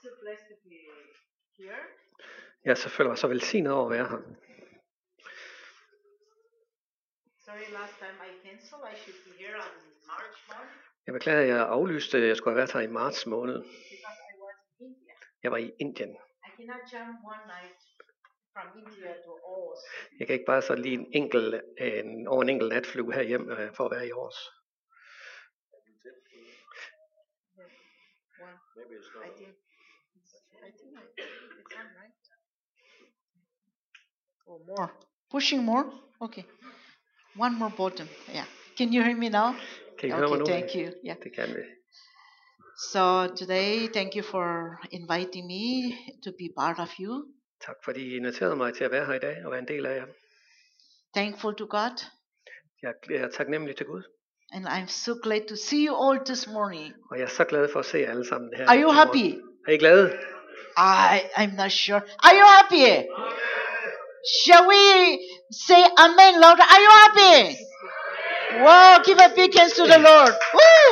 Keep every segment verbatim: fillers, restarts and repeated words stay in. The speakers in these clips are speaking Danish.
so blessed to be here. Jeg så føler mig så velsignet over at være her. Sorry, last time I canceled. I should be here on March month Jeg beklager, at jeg aflyste, at jeg skulle have været her i marts måned. because I was in India. Jeg var i Indien. I cannot jump one night from India to Aarhus. Jeg kan ikke bare så lige en enkelt, en, over en enkelt nat flyve herhjem øh, for at være i Aarhus. One. I think. I think I, it's on right. Oh, more. Pushing more. Okay. One more bottom. Yeah. Can you hear me now? Kan I høre mig Okay. nu? Thank you. Yeah. Det kan vi. So today, thank you for inviting me to be part of you. Tak fordi I inviterede mig til at være her i dag og være en del af jer. Thankful to God, Jeg er taknemmelig til Gud. and I'm so glad to see you all this morning. Og jeg er så glad for at se jer alle sammen her. Are you i morgen. happy? Er I glade? I I'm not sure. Are you happy? Shall we say amen louder? Are you happy? Wow, give a big hands to the Lord. Woo!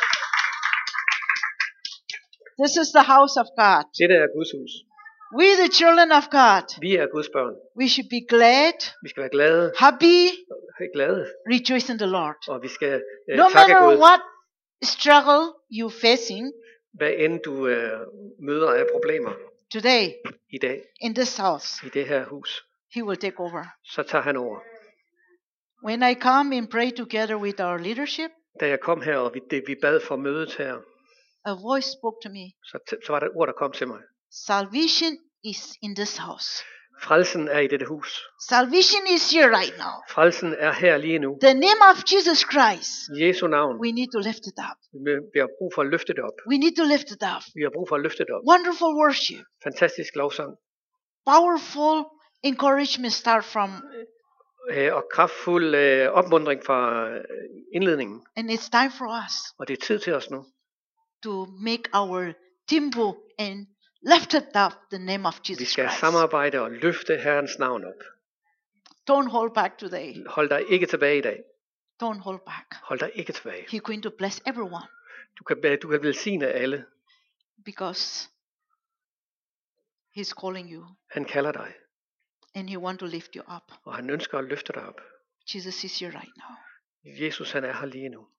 This is the house of God. Dette er Guds hus. We the children of God. Vi er Guds børn. We should be glad, Vi skal være glade. happy, Glade. rejoice in the Lord. Og vi skal øh, No takke matter Gud. what struggle you're facing Hvad end du øh, møder af problemer today i dag in this house, i det her hus, He will take over. så tager han over. When I come and pray together with our leadership, Da jeg kom her, og vi, det, vi bad for mødet her, a voice spoke to me. så, t- så var der et ord, der kom til mig. Salvation is in this house. Frelsen er i dette hus. Salvation is here right now. Frelsen er her lige nu. The name of Jesus Christ. I Jesu navn. We need to lift it up. Vi, vi har brug for at løfte det op. We need to lift it up. Vi har brug for at løfte det op. Wonderful worship. Fantastisk lovsang. Powerful encouragement start from, Øh, og kraftfuld øh, opmuntring fra øh, indledningen. and it's time for us Og det er tid til os nu. to make our temple and lift it up the name of Vi Jesus skal Christ. samarbejde og løfte Herrens navn op. Don't hold back today. Hold dig ikke tilbage i dag. Don't hold back. Hold dig ikke tilbage. He's going to bless everyone Du kan, du kan velsigne alle. because He's calling you Han kalder dig, and He want to lift you up. og han ønsker at løfte dig op. Jesus is here right now. Jesus, han er her lige nu.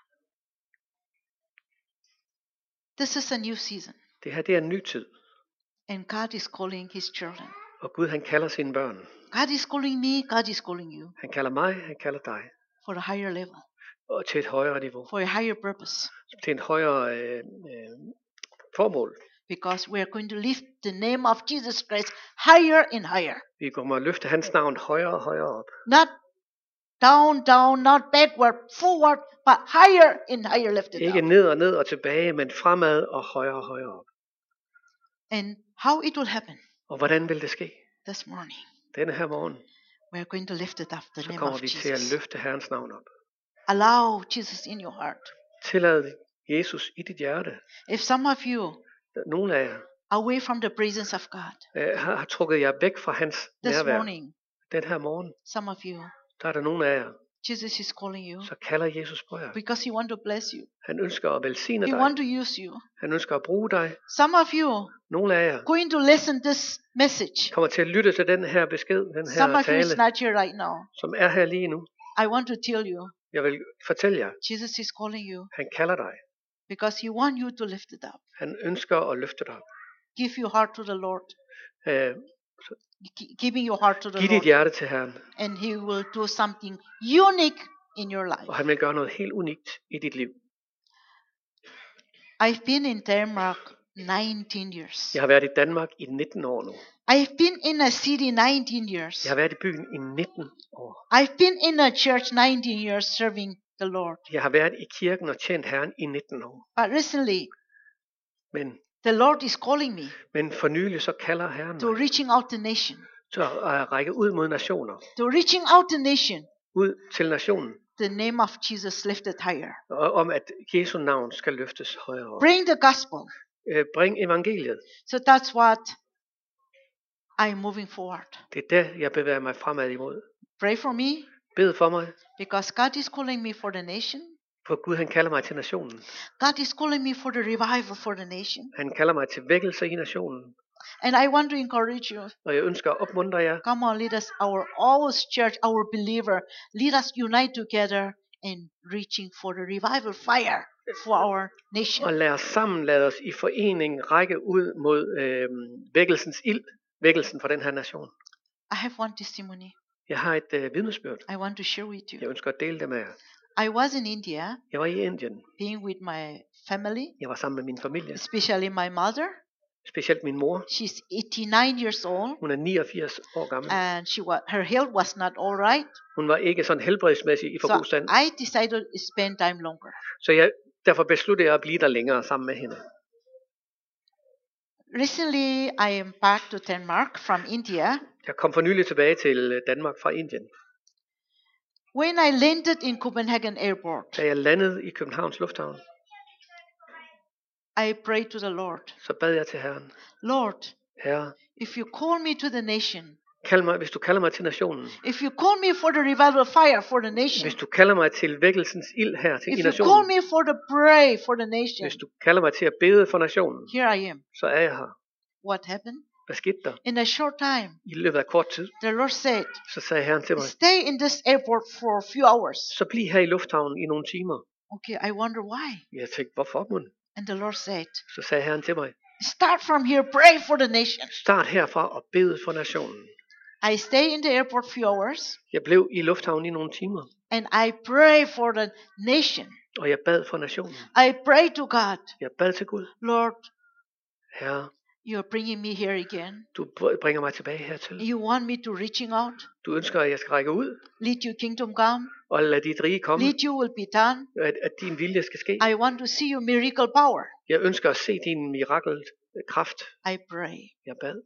This is a new season, Det her, det er en ny tid. and God is calling His children. Og Gud, han kalder sine børn. God is calling me, God is calling you Han kalder mig, han kalder dig. for a higher level, Og til et højere niveau. for a higher purpose, Til en højere øh, øh, formål. because we are going to lift the name of Jesus Christ higher and higher. Vi kommer at løfte hans navn højere og højere op. Not down, down, not backward, forward, but higher and higher lifted Ikke up. ned og ned og tilbage, men fremad og højere og højere op. And how it will happen Og hvordan vil det ske? this morning? Denne her morgen, We are going to lift it up, the så name kommer of vi til at Jesus. løfte Herrens navn op. Allow Jesus in your heart. Tillad Jesus i dit hjerte. If some of you Nogle af jer away from the presence of God øh, har, har trukket jer væk fra hans this nærvær. morning, Den her morgen, some of you, der er der nogle af jer, Jesus is calling you så kalder Jesus på jer. because He want to bless you. Han ønsker at velsigne He dig. want to use you. Han ønsker at bruge dig. Some of you Nogle af jer going to listen this message. kommer til at lytte til den her besked, den Some her of you is tale, not here right now. som er her lige nu. I want to tell you, Jeg vil fortælle jer, Jesus is calling you han kalder dig. because He want you to lift it up. Han ønsker at løfte dig op. Give your heart to the Lord. Øh, Gi- Giving your heart to the giv dit Lord, hjerte til Herren, and He will do something unique in your life. og han vil gøre noget helt unikt i dit liv. I've been in Denmark nineteen years. Jeg har været i Danmark i nitten år nu. I've been in a city nineteen years. Jeg har været i byen i nitten år. I've been in a church nineteen years serving the Lord. Jeg har været i kirken og tjent Herren i nitten år. But recently, Men, the Lord is calling me men for nylig så kalder Herren to mig reaching out the nation, til at række ud mod nationer. to reaching out the nation. Ud til nationen. The name of Jesus lifted higher. Og om at Jesu navn skal løftes højere op. Bring the gospel. Øh, Bring evangeliet. So that's what I'm moving forward. Det er der, jeg bevæger mig fremad imod. Pray for me Bed for mig, because God is calling me for the nation. For Gud han kalder mig til nationen. God is calling me for the revival for the nation. Han kalder mig til vækkelse i nationen. And I want to encourage you. Og jeg ønsker at opmuntre jer. Come on, let us, our always church, our believer, let us unite together in reaching for the revival fire for our nation. Og lad os sammen, lad os i forening række ud mod øh, vækkelsens ild. Vækkelsen for den her nation. I have one testimony. Jeg har et øh, vidnesbyrd. I want to share with you. Jeg ønsker at dele det med jer. I was in India, Jeg var i Indien. being with my family, Jeg var sammen med min familie. especially my mother. Specielt min mor. She's eighty-nine years old, Hun er niogfirs år gammel. and she was, her health was not all right. Hun var ikke sådan helbredsmæssigt i for So god stand. I decided to spend time longer. Så jeg, derfor besluttede jeg at blive der længere sammen med hende. Recently, I am back to Denmark from India. Jeg kom for nylig tilbage til Danmark fra Indien. When I landed in Copenhagen Airport, Da jeg landede i Københavns Lufthavn, I prayed to the Lord. så bad jeg til Herren. Lord, Herre, if you call me to the nation, kald mig, hvis du kalder mig til nationen. if you call me for the revival fire for the nation, Hvis du kalder mig til vækkelsens ild her til i if you call nationen. me for the pray for the nation, Hvis du kalder mig til at bede for nationen, here I am. så er jeg her. What happened? Hvad skete der? In a short time, I løbet af kort tid, the Lord said, så sagde Herren til mig, stay in this airport for a few hours. så bliv her i lufthavnen i nogle timer. Okay, I wonder why. Jeg tænkte, hvorfor mon? And the Lord said, Så sagde Herren til mig, start from here, pray for the nation. start herfra og bed for nationen. I stay in the airport few hours, Jeg blev i lufthavnen i nogle timer, and I pray for the nation. og jeg bad for nationen. I pray to God, Jeg bad til Gud, Lord, Herre, you are bringing me here again. du bringer mig tilbage hertil. You want me to reaching out. Du ønsker, at jeg skal række ud, Let your kingdom come. og lade dit rige komme, Let your will be done. at, at din vilje skal ske. I want to see your miracle power. Jeg ønsker at se din mirakelkraft. I pray. Jeg bad.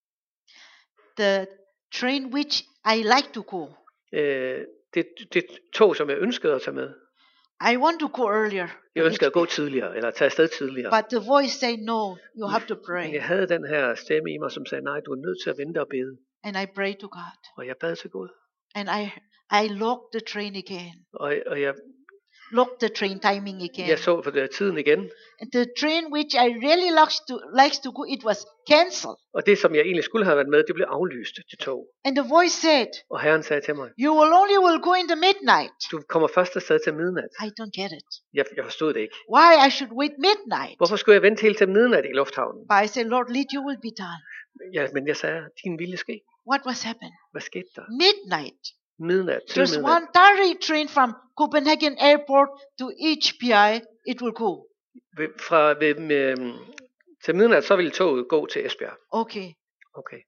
The train which I like to go, Øh, det, det tog, som jeg ønskede at tage med. I want to go earlier. Jeg ønskede at gå tidligere, eller tage afsted tidligere. But the voice say no, you have to Men pray. jeg havde den her stemme i mig, som sagde, nej, du er nødt til at vente og bede. And I pray to God. Og jeg bad til Gud. And I I locked the train again. Og, og jeg, Locked the train timing again. jeg så for det tiden igen. And the train which I really likes to likes to go, it was cancelled. Og det, som jeg egentlig skulle have været med, det blev aflyst til tog. And the voice said, Og Herren sagde til mig, you will only will go in the midnight. du kommer først afsted til midnat. I don't get it. Jeg, jeg forstod det ikke. Why I should wait midnight? Hvorfor skulle jeg vente helt til midnat i lufthavnen? But I said, Lord, let your will be done. Ja, men jeg sagde, din vilje ske. What was happened? Hvad skete der? Midnight. Midnat, til There's midnat. one direct train from Copenhagen Airport to H P I. It will go. Ved, fra, ved, med, til midnat, så ville toget gå til Esbjerg. Okay. Okay.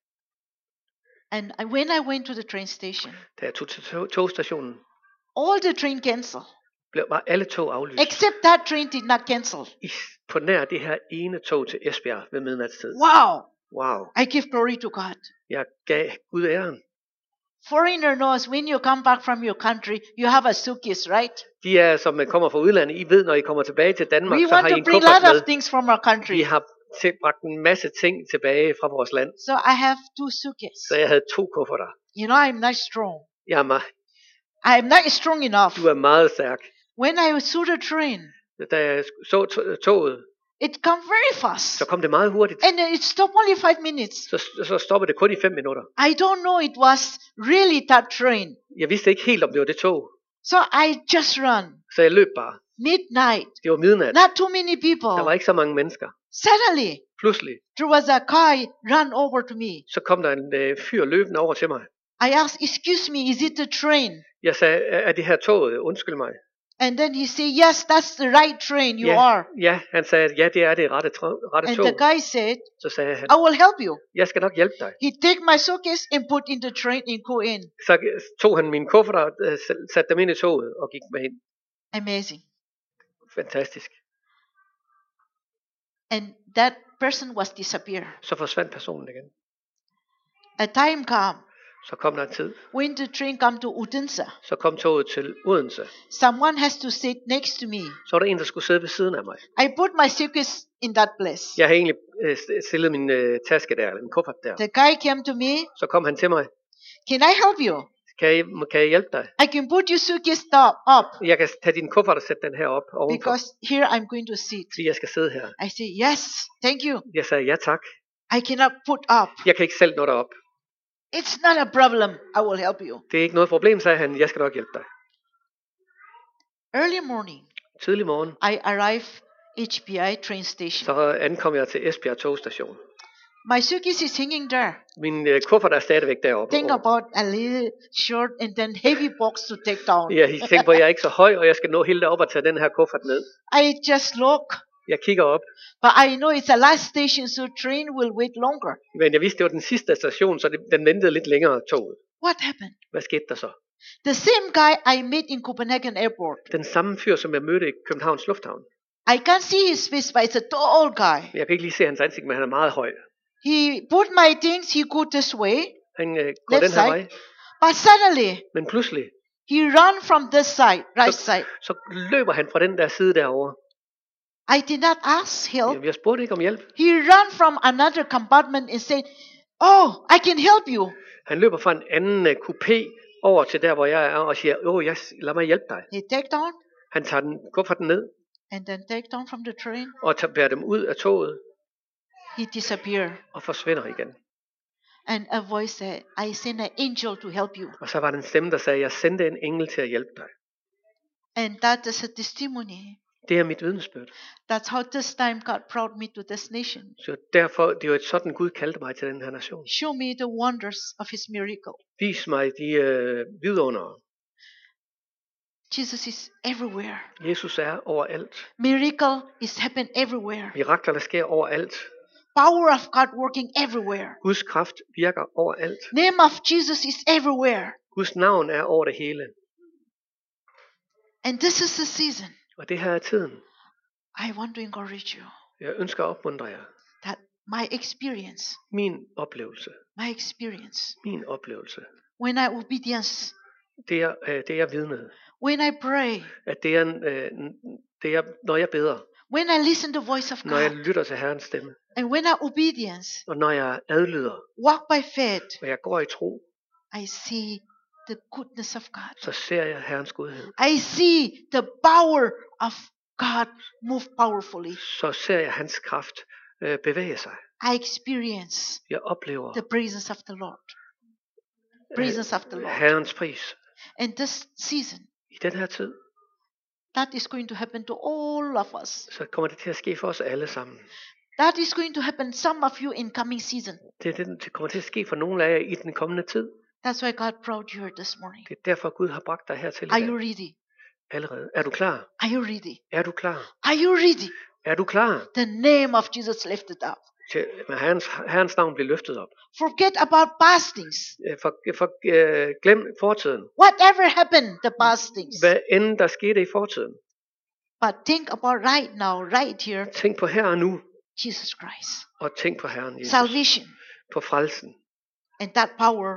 And I, when I went to the train station, Da jeg tog til tog, togstationen, all the train cancelled. blev var alle tog aflyst. Except that train did not cancel. I, på nær det her ene tog til Esbjerg ved midnatstid. Wow. Wow. I give glory to God. Jeg gav Gud æren. Foreigner knows when you come back from your country, you have a suitcase, right? De er, som kommer fra udlandet, I ved, når I kommer tilbage til Danmark, We så har want I to en bring a kuffert lot med. of things from our country. Vi har til, bragt en masse ting tilbage fra vores land. So I have two suitcases. Så jeg havde to kufferter. You know, I'm not strong. Jeg er meget, I'm not strong enough. du er meget stærk. When I saw the train, Da jeg så to- toget, it come very fast. så kom det meget hurtigt. And it stopped only five minutes. Så, så stoppede det kun i fem minutter. I don't know it was really that train. Jeg vidste ikke helt, om det var det tog. So I just run. Så jeg løb bare. Midnight. Det var midnat. Not too many Der var people. ikke så mange mennesker. Suddenly, Pludselig, there was a car run over to me. så kom der en øh, fyr løbende over til mig. I asked, excuse me, is it the train? Jeg sagde, er er det her toget? Undskyld mig. And then he said, yes, that's the right train you Ja, are. ja, han sagde, ja, det er det rette, tro- rette And tog. the guy said, Så sagde han, I will help you. jeg skal nok hjælpe dig. He take my suitcase and put in the train and go in. Så tog han mine kufferter, øh, sat- satte dem ind i toget og gik med ind. Amazing. Fantastisk. And that person was disappeared. Så forsvandt personen igen. A time come Så kom der en tid. when the train come to Odense. Så kom toget til Odense. Someone has to sit next to me. Så var der en, der skulle sidde ved siden af mig. I put my suitcase in that place. Jeg havde egentlig øh, stillet min øh, taske der, eller min kuffert der. The guy came to me. Så kom han til mig. Can I help you? Kan jeg, kan jeg hjælpe dig? I can put your suitcase top up Jeg kan tage din kuffert og sætte den her op ovenfor, because here I'm going to sit. fordi jeg skal sidde her. I say, yes, thank you. Jeg sagde, ja tak. I cannot put up. Jeg kan ikke selv nå derop. It's not a problem. I will help you. Det er ikke noget problem, sagde han. Jeg skal nok hjælpe dig. Early morning, Tidlig morgen, I arrive H B I train station. så ankom jeg til Esbjerg togstation. My suitcase is hanging there. Min øh, kuffert er stadigvæk deroppe. Think about a little short and then heavy box to take down. Ja, jeg tænker på, at jeg er ikke så høj, og jeg skal nå helt derop og tage den her kuffert ned. I just look, Jeg kigger op, but I know it's the last station, so train will wait longer. men jeg vidste, det var den sidste station, så det, den ventede lidt længere toget. What happened? Hvad skete der så? The same guy I met in Copenhagen airport. Den samme fyr, som jeg mødte i Københavns Lufthavn. I can't see his face, but it's a tall guy. Jeg kan ikke lige se hans ansigt, men han er meget høj. He put my things, he go this way, Han øh, går Left den her side. vej, but suddenly men pludselig, he run from this side, right side. så løber han fra den der side derovre. I did not ask help. Jamen, jeg spurgte ikke om hjælp. He run from another compartment and said, "Oh, I can help you." Han løber fra en anden uh, coupé over til der, hvor jeg er, og siger, åh, jeg, lad mig hjælpe dig. He take down Han tager den kufferten ned, and then take down from the train. og tager, bærer dem ud af toget, He disappear. og forsvinder igen. And a voice said, "I send an angel to help you." Og så var der en stemme, der sagde, jeg sendte en engel til at hjælpe dig. And that is a testimony. Det er mit vidnesbyrd. That's how this time God brought me to this nation. Så derfor, det er jo et sådan Gud kaldte mig til den her nation. Show me the wonders of his miracle. Vis mig de øh, vidundere. Jesus is everywhere. Jesus er overalt. Miracle is happen everywhere. Mirakler, der sker overalt. Power of God working everywhere. Guds kraft virker overalt. Name of Jesus is everywhere. Guds navn er over det hele. And this is the season. Og det her er tiden. I want to encourage you Jeg ønsker at opmuntre jer. that my experience, Min oplevelse. my experience, Min oplevelse. when I obedience, Det er, øh, det er vidnet. when I pray, At det er, øh, det er, når jeg beder. when I listen to the voice of Når jeg God, lytter til Herrens stemme. and when I obedience, Og når jeg adlyder. walk by faith, Og jeg går i tro. I see the goodness of God. Så ser jeg Herrens godhed. I see the power of God move powerfully. Så ser jeg hans kraft øh, bevæge sig. I experience Jeg oplever the presence of the Lord. Presence of the Lord. Herrens pris. And this season, I den her tid, that is going to happen to all of us. så kommer det til at ske for os alle sammen. That is going to happen some of you in coming season. Det, er det, det kommer til at ske for nogle af jer i den kommende tid. That's why God brought you here this morning. Det er derfor Gud har bragt dig hertil i Are you dag. ready? Allerede. Er du klar? Are you ready? Er du klar? Are you ready? Er du klar? The name of Jesus lifted up. Til, med Herrens, Herrens navn bliver løftet op. Forget about past things. Øh, For, for, øh, glem fortiden. Whatever happened, the past things. Hvad end der skete i fortiden. But think about right now, right here, Tænk på her og nu. Jesus Christ. Og tænk på Herren Jesus. Salvation. På frelsen. And that power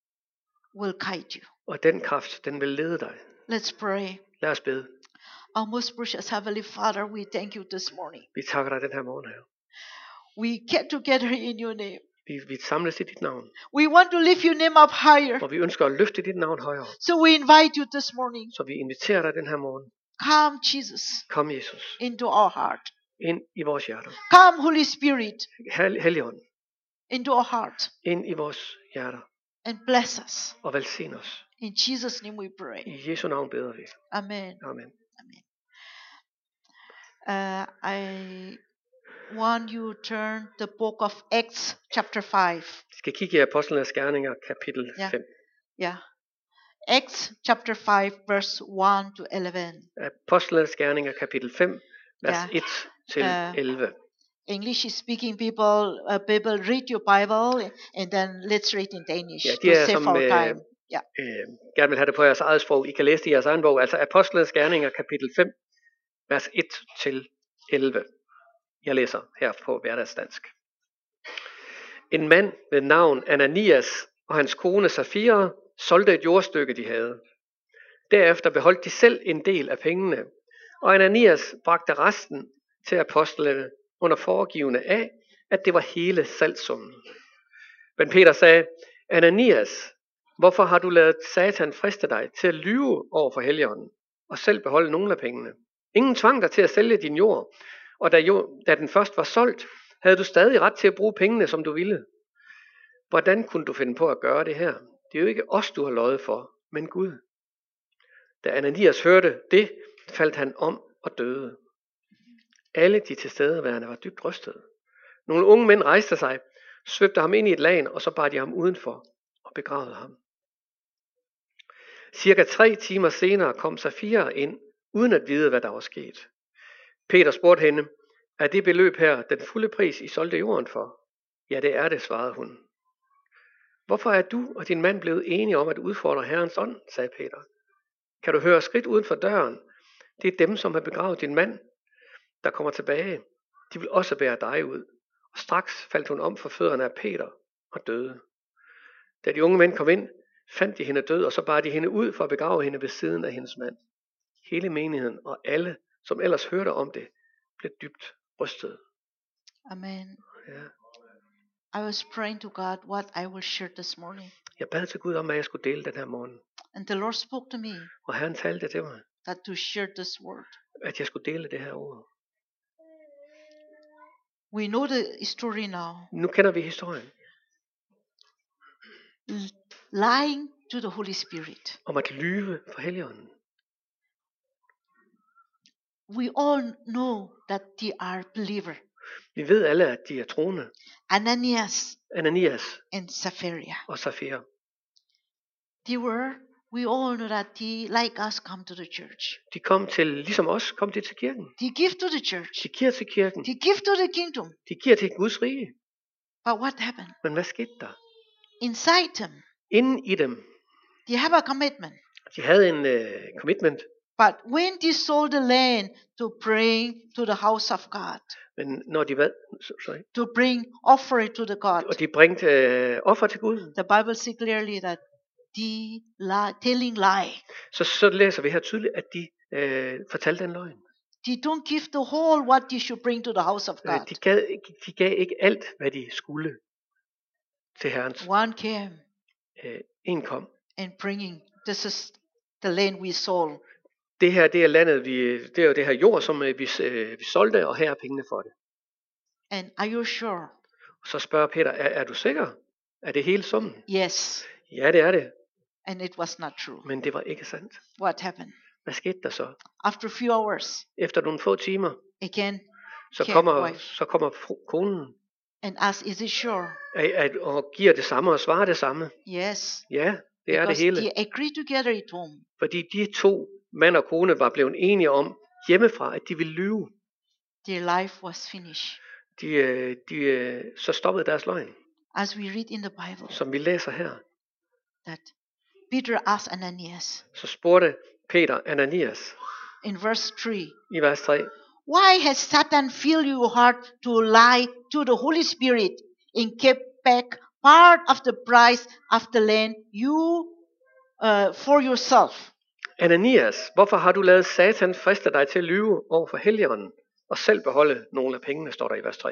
will guide you. Og den kraft, den vil lede dig. Let's pray. Lad os bede. Our most precious Heavenly Father, we thank you this morning. Vi takker dig den her morgen her. We get together in your name. Vi, vi samles i dit navn. We want to lift your name up higher. Og vi ønsker at løfte dit navn højere. So we invite you this morning. Så vi inviterer dig den her morgen. Come, Jesus, Kom Jesus. into our heart. Ind i vores hjerter. Come, Holy Spirit, Hel- Helligånd. into our heart. Ind i vores hjerter. And bless us. Og velsign os. In Jesus' name we pray. I Jesu navn beder vi. Amen. Amen. Uh, I want you to turn the book of Acts chapter five. Vi skal kigge i Apostlenes Gerninger kapitel Ja. fem. Yeah. Acts chapter five, verse one to eleven. Apostlenes Gerninger kapitel fem, vers Ja. et til Øh, elleve. English speaking people, uh, people read your Bible and then let's read in Danish Ja, to de er save som our øh, time. Ja. øh, gerne vil have det på jeres eget sprog. I kan læse det i jeres egen bog. Altså Apostlenes Gerninger kapitel fem, vers et til elleve. Jeg læser her på hverdagsdansk. En mand ved navn Ananias og hans kone Safira solgte et jordstykke, de havde. Derefter beholdt de selv en del af pengene, og Ananias bragte resten til apostlene under foregivende af, at det var hele salgssummen. Men Peter sagde, Ananias, Hvorfor har du ladet Satan friste dig til at lyve over for Helligånden og selv beholde nogle af pengene? Ingen tvang dig til at sælge din jord, og da, jord, da den først var solgt, havde du stadig ret til at bruge pengene, som du ville. Hvordan kunne du finde på at gøre det her? Det er jo ikke os, du har løjet for, men Gud. Da Ananias hørte det, faldt han om og døde. Alle de tilstedeværende var dybt rystede. Nogle unge mænd rejste sig, svøbte ham ind i et lagen, og så bar de ham udenfor og begravede ham. Cirka tre timer senere kom Safira ind, uden at vide, hvad der var sket. Peter spurgte hende, er det beløb her den fulde pris, I solgte jorden for? Ja, det er det, svarede hun. Hvorfor er du og din mand blevet enige om at udfordre Herrens ånd, sagde Peter. Kan du høre skridt uden for døren? Det er dem, som har begravet din mand, der kommer tilbage. De vil også bære dig ud. Og straks faldt hun om for fødderne af Peter og døde. Da de unge mænd kom ind, fandt de hende død, og så bar de hende ud for at begrave hende ved siden af hendes mand. Hele menigheden og alle, som ellers hørte om det, blev dybt rystet. Amen. Ja. I was praying to God what I will share this morning. Jeg bad til Gud om, at jeg skulle dele den her morgen. And the Lord spoke to me Og Herren talte til mig, that to share this word. at jeg skulle dele det her ord. We know the story now. Nu kender vi historien L- lying to the Holy Spirit. om at lyve for Helligånden. We all know that they are believer. Vi ved alle, at de er troende. Ananias Ananias and Sapphira. og Safira. They were, we all know that they, like us, come to the church. De kom til, ligesom os, kom de til kirken. They give to the church. De giver til kirken. They give to the kingdom. De giver til Guds rige. But what happened? Men hvad skete der? Inside them, Inden i dem, they have a commitment. de havde en uh, commitment. But when they sold the land to bring to the house of God, Men når de hvad? Sorry. to bring offering to the God, Og de bringte uh, offer til Gud. the Bible says clearly that they lie, telling lie. Så, så læser vi her tydeligt, at de uh, fortalte en løgn. They don't give the whole what they should bring to the house of Uh, God. de, gav, ikke- de gav ikke alt, hvad de skulle til Herrens. One came Uh, en kom. and bringing, this is the land we sold. Det her, det er landet, vi, det er jo det her jord, som uh, vi, uh, vi solgte, og her er pengene for det. And are you sure? Så spørger Peter, er, er du sikker? Er det hele summen? Yes. Ja, det er det. And it was not true. Men det var ikke sandt. What happened? Hvad skete der så? After a few hours, Efter nogle få timer, again, så came kommer, wife så kommer fru- konen and asked, is it sure? at, at, og giver det samme og svarer det samme. Yes. Ja, det er det Because hele. they agreed together at home. Fordi de to, mand og kone, var blevet enige om hjemmefra, at de ville lyve. Their life was finished. De, øh, de, øh, så stoppede deres løgn, As we read in the Bible, som vi læser her. that Peter asked Ananias Så spurgte Peter Ananias in verse three, i vers tre. why has Satan filled your heart to lie to the Holy Spirit and kept back part of the price of the land you uh, for yourself? Ananias, hvorfor har du ladet Satan friste dig til at lyve over for Helligånden, og selv beholde nogle af pengene, står der i vers tre.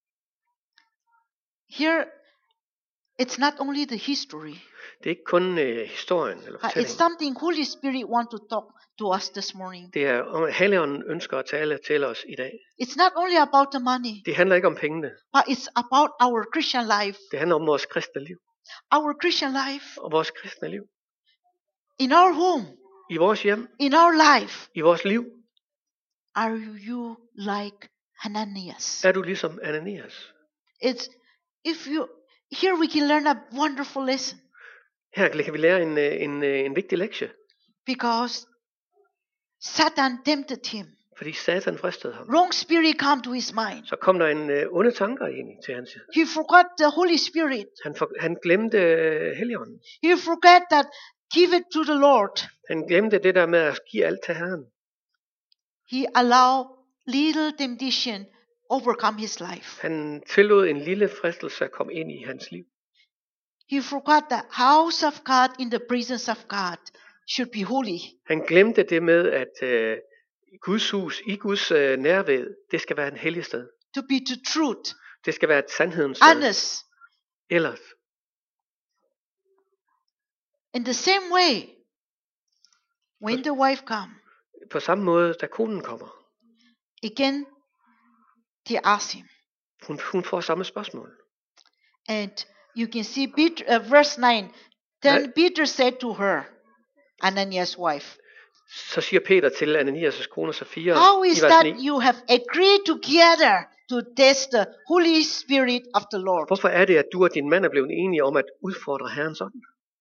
Here, it's not only the history, Det er ikke kun øh, historien eller but it's fortællingen. something Holy Spirit want to talk to us this morning. Det er om, at Helligånden ønsker at tale til os i dag. It's not only about the money, Det handler ikke om pengene. but it's about our Christian life. Det handler om vores kristne liv. Our Christian life Og vores kristne liv. in our home, I vores hjem. in our life. I vores liv. Are you like Ananias? Er du ligesom Ananias? It's if you here we can learn a wonderful lesson Her kan vi lære en, øh, en, øh, en vigtig lektie. because Satan tempted him. Fordi Satan fristede ham. Wrong spirit come to his mind. Så kom der en øh, onde tanker ind til hans. He forgot the Holy Spirit. Han, for, han glemte øh, Helligånden. He forgot that give it to the Lord. Han glemte det der med at give alt til Herren. He allowed little temptation overcome his life. Han tillod en lille fristelse at komme ind i hans liv. He forgot the house of God in the presence of God should be holy. Han glemte det med, at øh, Guds hus, i Guds øh, nærved, det skal være en hellig sted. To be to truth, Det skal være et sandhedens sted. honest. Ellers, In the same way, when the wife come, På samme måde, da konen kommer, again, they ask him. hun, hun får samme spørgsmål. And you can see Peter, uh, verse nine. Then Nej. Peter said to her, Ananias' wife, Så siger Peter til Ananias' kone Safira how i is vers that ni, you have agreed together to test the Holy Spirit of the Lord? hvorfor er det, at du og din mand er blevet enige om at udfordre Herrens ånd?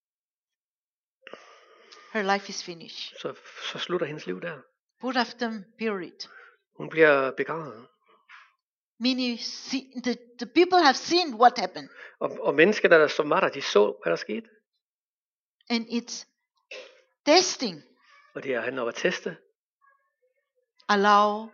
Her life is finished. Så, så slutter hendes liv der. Both of them buried. Hun bliver begravet. Meaning, see, the, the people have seen what happened. Og, og mennesker, der som var der, de så, hvad der skete. And it's testing. Og det handler om at teste. Allow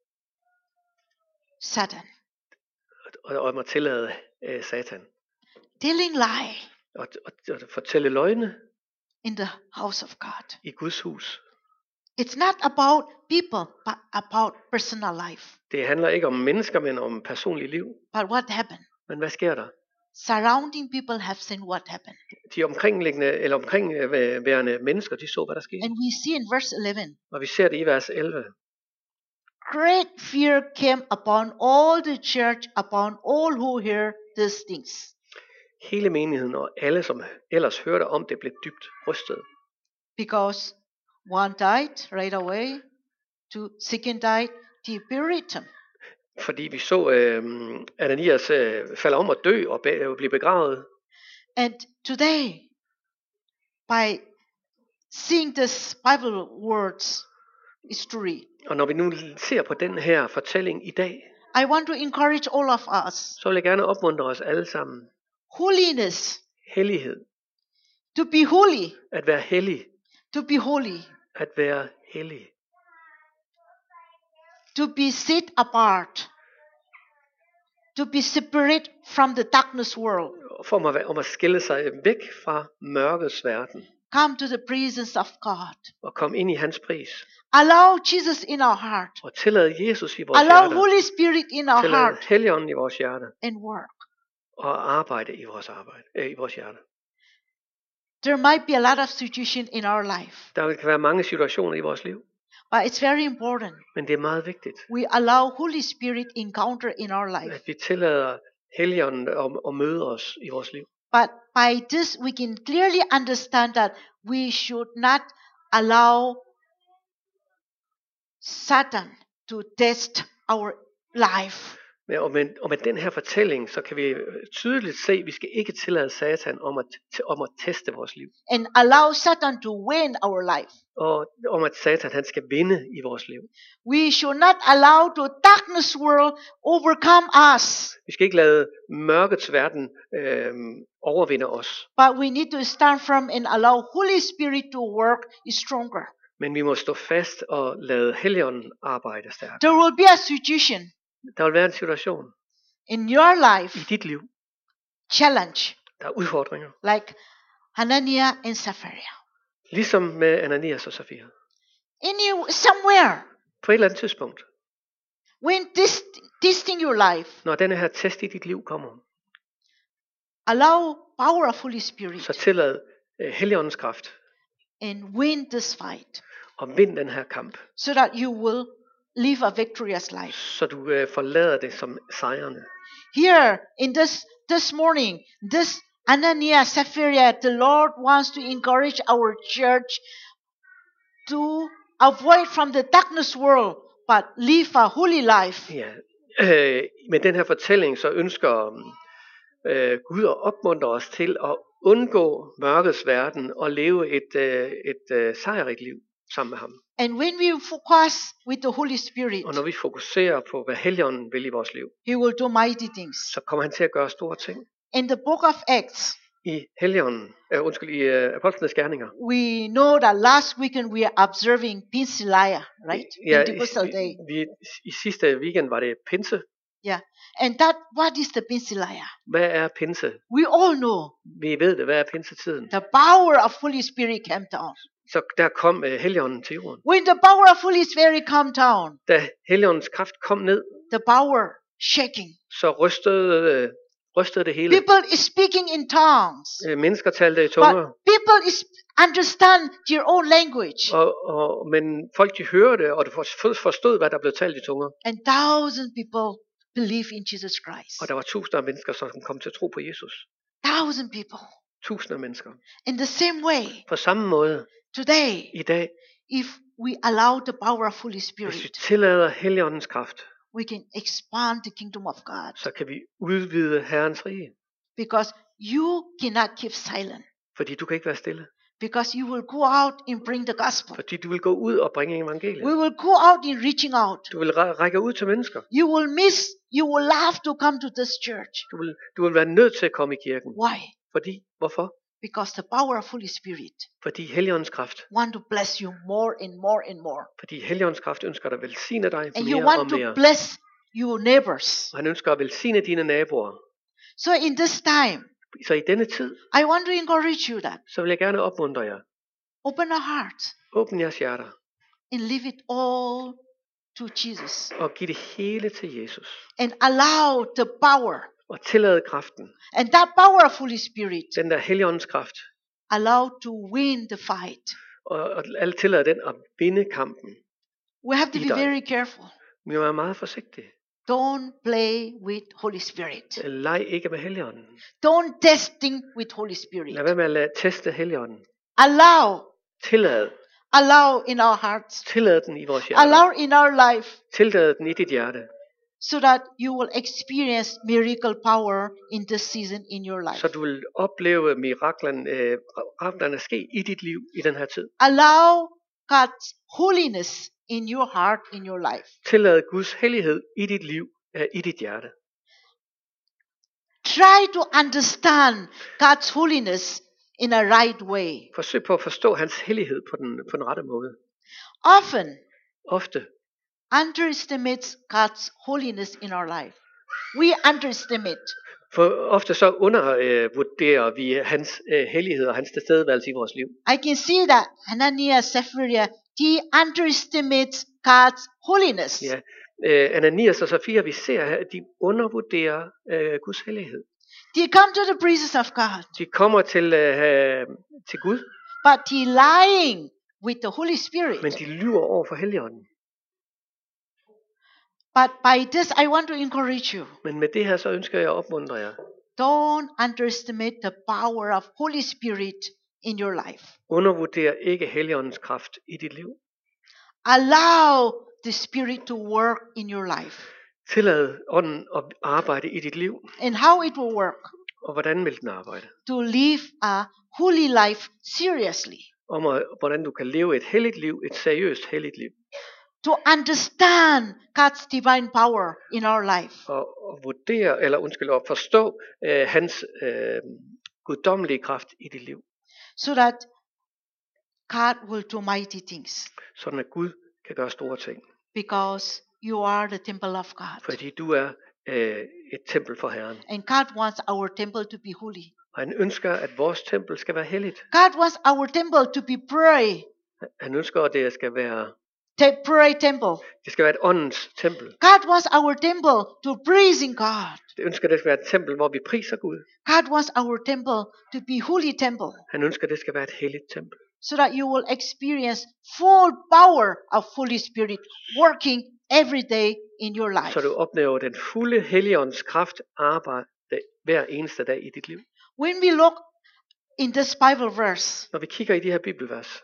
Satan. Og, og om at tillade øh, Satan. Telling lie Og, og, og fortælle løgne in the house of God. i Guds hus. It's not about people, but about personal life. Det handler ikke om mennesker, men om personligt liv. But what happened? Men hvad sker der? Surrounding people have seen what happened. De omkringliggende eller omkringværende mennesker, de så, hvad der skete. And we see in verse eleven, Og vi ser det i vers elleve. great fear came upon all the church, upon all who hear these things. Hele menigheden og alle, som ellers hørte om det, blev dybt rystet. Because one died right away, two second died, they buried him. Fordi vi så øh, Ananias øh, falde om og dø og be- blive begravet. And today, by seeing this Bible words history, Og når vi nu ser på den her fortælling i dag, I want to encourage all of us. så vil jeg gerne opmuntre os alle sammen. Holiness, Hellighed. to be holy, At være hellig. to be holy, At være hellig. to be set apart, to be separate from the darkness world. For om at, om at skille sig væk fra mørkets verden. Come to the presence of God. Og komme ind i hans pris. Allow Jesus in our heart. Og tillade Jesus i vores Allow hjerter. Holy Spirit in our Tillade heart Helligånden i vores hjerte. and work. Og arbejde i vores arbejde, øh, i vores hjerte. There might be a lot of situation in our life, Der kan være mange situationer i vores liv. but it's very important Men det er meget vigtigt, we allow Holy Spirit encounter in our life. at vi tillader Helligånden at, at møde os i vores liv. But by this we can clearly understand that we should not allow Satan to test our life. Men, og, med, og med den her fortælling, så kan vi tydeligt se, at vi skal ikke tillade Satan om at, om at teste vores liv. And allow Satan to win our life. Og om at Satan han skal vinde i vores liv. We should not allow the darkness world overcome us. Vi skal ikke lade mørkets verden øh, overvinde os. But we need to stand firm and allow Holy Spirit to work stronger. Men vi må stå fast og lade Helligånden arbejde stærkt. There will be a situation Der vil være en situation in your life, i dit liv, challenge, der er udfordringer. like Hananiah and Sapphira. Ligesom med Ananias og Safira. Any, somewhere, På et eller andet tidspunkt, when this testing your life, når denne her test i dit liv kommer, allow power of Holy Spirit så tillad uh, Helligåndens kraft and win this fight, og vind den her kamp, so that you will live a victorious life. så du uh, forlader det som sejrende. Here in this this morning, this Ananias, Sapphira, the Lord wants to encourage our church to avoid from the darkness world, but live a holy life. Ja. Øh, med den her fortælling, så ønsker øh, Gud at opmuntre os til at undgå mørkets verden og leve et, øh, et øh, sejrigt liv sammen med ham. And when we focus with the Holy Spirit, Og når vi fokuserer på, hvad Helligånden vil i vores liv, He will do mighty things. så kommer han til at gøre store ting. In the book of Acts, I Helligånden, øh, undskyld, i øh, Apostlenes Gerninger. we know that last weekend we are observing Pinsilia, right? Ja, i, Pentecostal day. vi, vi, I sidste weekend var det pinse. Yeah. And that, what is the Pinsilia? Hvad er pinse? We all know Vi ved det, hvad er pinsetiden? the power of Holy Spirit came down. Så der kom øh, Helligånden til jorden. When the power of Holy Spirit come down, Da Helligåndens kraft kom ned, the power shaking. så rystede øh, rystede det hele. People is speaking in tongues. Øh, Mennesker talte i But tunger, people is understand their own language. og, og, men folk de hørte, og de for- forstod, hvad der blev talt i tunger. And thousand people believe in Jesus Christ. Og der var tusinder af mennesker, som kom til at tro på Jesus. Thousand people. Tusinder af mennesker. In the same way, På samme måde, today, i dag, if we allow the power of Holy hvis vi Spirit, tillader Helligåndens kraft, we can expand the kingdom of God. så kan vi udvide Herrens rige. Because you cannot keep silent. Fordi du kan ikke være stille. Because you will go out and bring the gospel. Fordi du vil gå ud og bringe evangeliet. We will go out in reaching out. Du vil ræ- række ud til mennesker. You will miss, you will have to come to this church. Du vil, du vil være nødt til at komme i kirken. Why? Fordi, hvorfor? Because the power of Holy Spirit Fordi Helligåndens kraft. want to bless you more and more and more. Fordi Helligåndens kraft ønsker at velsigne dig And you mere og want to mere. bless your neighbors. Og han ønsker at velsigne dine naboer. So in this time, Så i denne tid, I want to encourage you that så vil jeg gerne opmuntre jer. open a heart Åbn jeres hjerter. and leave it all to Jesus. Og giv det hele til Jesus. And allow the power Og tillade kraften. and that power of Holy Spirit, Den der Helligåndens kraft. allow to win the fight. Og, og alt tillade den at vinde kampen. We have to I be dig. very careful. Vi må være meget forsigtige. Don't play with Holy Spirit. Leg ikke med Helligånden. Don't testing with Holy Spirit. Lad være med at lade teste Helligånden. Allow, Tillad. allow in our hearts, Tillad den i vores hjerte. allow in our life, Tillad den i dit hjerte. so that you will experience miracle power in this season in your life. Så du vil opleve miraklerne, øh, miraklerne ske i dit liv i den her tid. Allow God's holiness in your heart, in your life. Tillad Guds hellighed i dit liv, øh, i dit hjerte. Try to understand God's holiness in a right way. Forsøg på at forstå hans hellighed på den, på den rette måde. Often Ofte underestimates God's holiness in our life. We underestimate. For ofte så undervurderer øh, vi hans øh, hellighed og hans tilstedeværelse i vores liv. I can see that Hananiah, Sapphira, they underestimate God's holiness. Ja. Øh, Ananias og Safira, vi ser her, at de undervurderer øh, Guds hellighed. They come to the presence of God, De kommer til, øh, til Gud, but they lying with the Holy Spirit. men de lyver over for Helligånden. But by this, I want to encourage you. Men med det her, så ønsker jeg at opmuntre jer. Don't underestimate the power of Holy Spirit in your life. Undervurder ikke Helligåndens kraft i dit liv. Allow the Spirit to work in your life. Tillad ånden at arbejde i dit liv. And how it will work. Og hvordan vil den arbejde? To live a holy life seriously. Om at, hvordan du kan leve et helligt liv, et seriøst helligt liv. To understand God's divine power in our life. Og, og vurdere, eller undskyld, at forstå øh, hans øh, guddommelige kraft i dit liv. So that God will do mighty things. Sådan at Gud kan gøre store ting. Because you are the temple of God. Fordi du er øh, et tempel for Herren. And God wants our temple to be holy. Og han ønsker, at vores tempel skal være helligt. God wants our temple to be pray. Han ønsker, at det skal være, Te- pray temple. det skal være et åndens tempel. God wants our temple to praise in God. Det ønsker, at det skal være et tempel, hvor vi priser Gud. God wants our temple to be holy temple. Han ønsker, at det skal være et helligt tempel. So that you will experience full power of Holy Spirit working every day in your life. Så du oplever den fulde Helligåndens kraft arbejde hver eneste dag i dit liv. When we look in this Bible verse, Når vi kigger i de her bibelvers,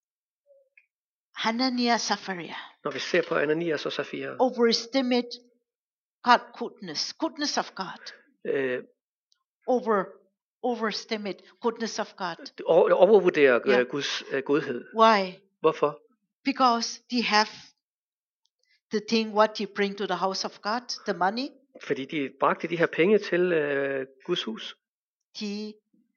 Hananiah, Sapphira, når vi ser på Ananias og Safira, overestimate God's goodness, goodness of God. øh, Over, overestimate goodness of God. over- overvurderer Ja. øh, Guds øh, godhed. Why? Hvorfor? Because they have the thing what they bring to the house of God, the money. Fordi de bragte de her penge til øh, Guds hus. They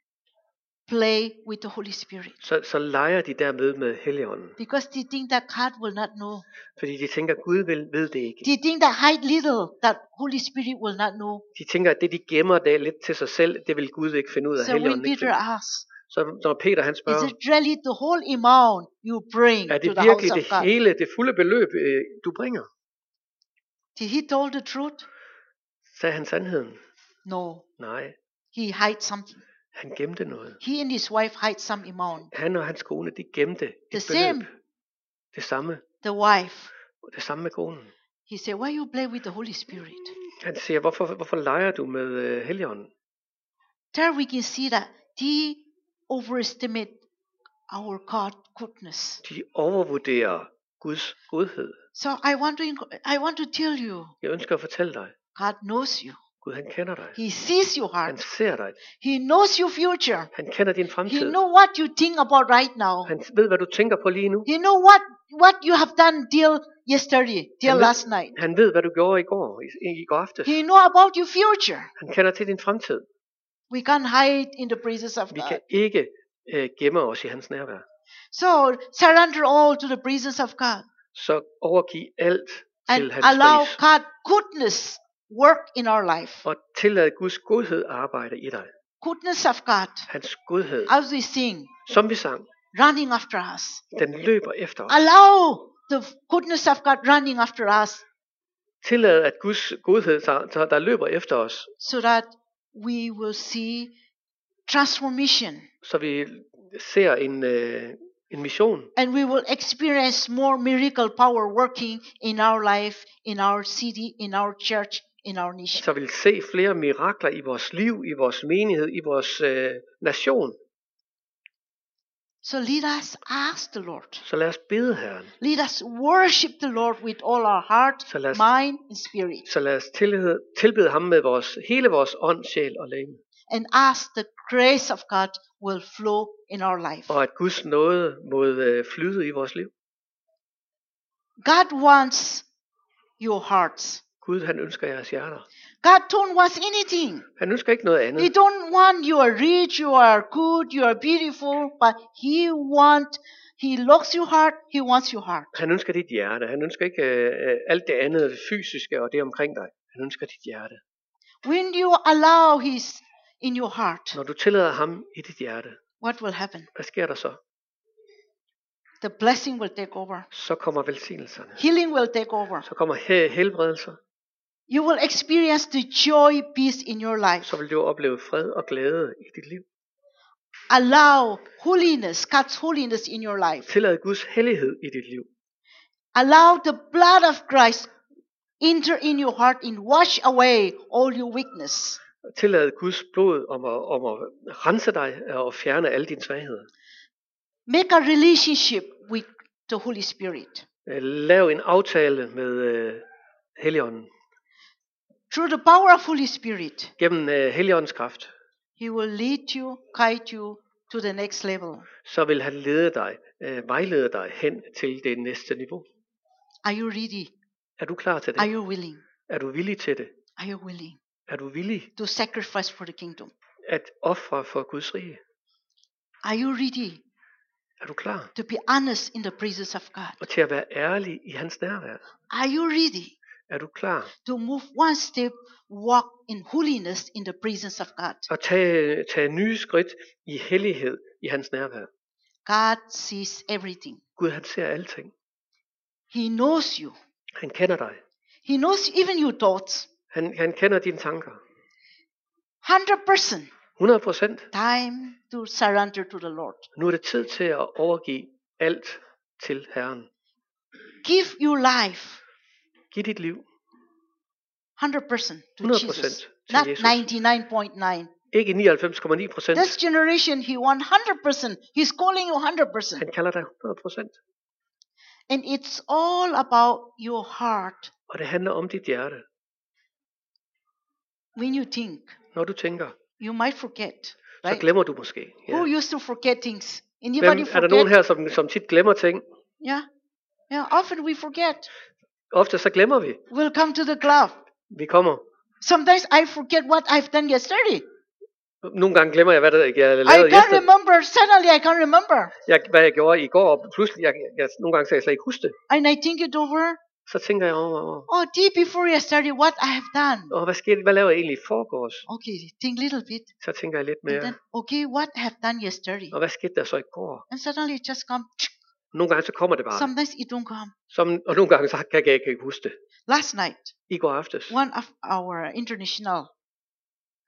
play with the Holy Spirit. Så, så leger de dermed med Helligånden. Because they think that God will not know. Fordi de tænker, at Gud vil, ved det ikke. They think that hide little, that Holy Spirit will not know. De tænker, at det de gemmer det lidt til sig selv, det vil Gud ikke finde ud af. So when Helligånden ikke Peter finde. asks, Så når Peter han is spørger, it really the whole amount you bring er to det the virkelig house of det God? hele, det fulde beløb, øh, du bringer? Did he told the truth? Sagde han sandheden? No, Nej, he hid something. han gemte noget. He and his wife hid some amount. Han og hans kone, de gemte et The beløb. same, Det samme. the wife. Det samme med konen. He said, why you play with the Holy Spirit? Han siger, hvorfor, hvorfor leger du med uh, Helligånden? There we can see that they overestimate our God goodness. De overvurderer Guds godhed. So I want to enc- I want to tell you, Jeg ønsker at fortælle dig, God knows you. Gud han kender dig. He sees your Han heart. ser dig. He knows your future. Han kender din He fremtid. knows what you think about right now. Han ved, hvad du tænker på lige nu. He knows what what you have done till yesterday, till Han ved- last night. Han ved, hvad du gjorde i går, i, i går aftes. He knows about your future. Han kender til din fremtid. We can't hide in the presence of Vi God. kan ikke uh, gemme os i hans nærvær. So surrender all to the presence of God Så overgiv alt and til hans allow pris. God goodness work in our life. Og tillad Guds godhed arbejde i dig. Goodness of God, Hans godhed, as we sing, som vi sang, running after us. den løber efter os. Allow the goodness of God running after us Tillad, at Guds godhed, der, der løber efter os, so that we will see transformation så vi ser en, øh, en mission, and we will experience more miracle power working in our life, in our city, in our church, in our nation. så vi vil se flere mirakler i vores liv, i vores menighed, i vores øh, nation. So let us ask the Lord. Så lad os bede Herren. Let us worship the Lord with all our heart, Så lad os, mind, and spirit. så lad os tilbede, tilbede ham med vores, hele vores ånd, sjæl og legeme. And ask the grace of God will flow in our life. Og at Guds nåde må øh, flyde i vores liv. God wants your hearts. Gud, han ønsker jeres hjerter. God don't want anything. Han ønsker ikke noget andet. He don't want you are rich, you are good, you are beautiful, but he want, he looks your heart, he wants your heart. Han ønsker dit hjerte. Han ønsker ikke øh, alt det andet, det fysiske og det omkring dig. Han ønsker dit hjerte. When you allow his in your heart, Når du tillader ham i dit hjerte, what will happen? hvad sker der så? The blessing will take over. Så kommer velsignelserne. Healing will take over. Så kommer he- helbredelser. You will experience the joy, peace in your life. Så vil du opleve fred og glæde i dit liv. Allow holiness, God's holiness in your life. Tillad Guds hellighed i dit liv. Allow the blood of Christ enter in your heart and wash away all your weakness. Tillad Guds blod om at, om at rense dig og fjerne alle dine svagheder. Make a relationship with the Holy Spirit. Øh, Lav en aftale med øh, Helligånden. Through the power of Holy Spirit, Gennem øh, Helligåndens kraft, he will lead you, guide you to the next level. så vil han lede dig, øh, vejlede dig hen til det næste niveau. Are you ready? Er du klar til Are det? you willing? Er du villig til det? Are you willing Er du villig to sacrifice for the kingdom? at ofre for Guds rige? Are you ready Er du klar? to be honest in the presence of God? Og til at være ærlig i hans nærvær? Are you ready Er du klar? to move one step, walk in holiness in the presence of God? Og tage, tage nye skridt i hellighed i hans nærvær. God sees everything. Gud han ser alting. He knows you. Han kender dig. He knows even your thoughts. Han, han kender dine tanker. one hundred percent hundrede procent. time to surrender to the Lord. Nu er det tid til at overgive alt til Herren. Give your life Giv dit liv one hundred percent to hundrede Jesus, procent til not Jesus. ninety-nine point nine. Ikke nioghalvfems komma ni procent. This generation, he one hundred percent. He's calling you one hundred percent. Han kalder dig hundrede procent. And it's all about your heart. Og det handler om dit hjerte. When you think, Når du tænker, you might forget, så right? glemmer du måske. Ja. Who used to forget things? Hvem, Anybody er der nogen forget? her, som, som tit glemmer ting? Yeah. Yeah, often we forget. Ofte så glemmer vi. We'll come to the club. Vi kommer. Sometimes I forget what I've done yesterday. Nogle gange glemmer jeg, hvad der, jeg I lavede can't yesterday. remember. Suddenly I can't remember. Jeg, hvad jeg gjorde i går, og pludselig, jeg, jeg, nogle gange så jeg slet ikke huske det. And I think it over. Så tænker jeg over, over Oh, day before yesterday, what I have done. åh, hvad skete, hvad lavede jeg egentlig i forgårs? Okay, think little bit. Så tænker jeg lidt And mere, then, okay, what I have done yesterday. og hvad skete der så i går? And suddenly it just come. Nogle gange så kommer det bare, Sometimes it don't come. som, og nogle gange så kan jeg ikke huske det. Last night, I går aftes, one of our international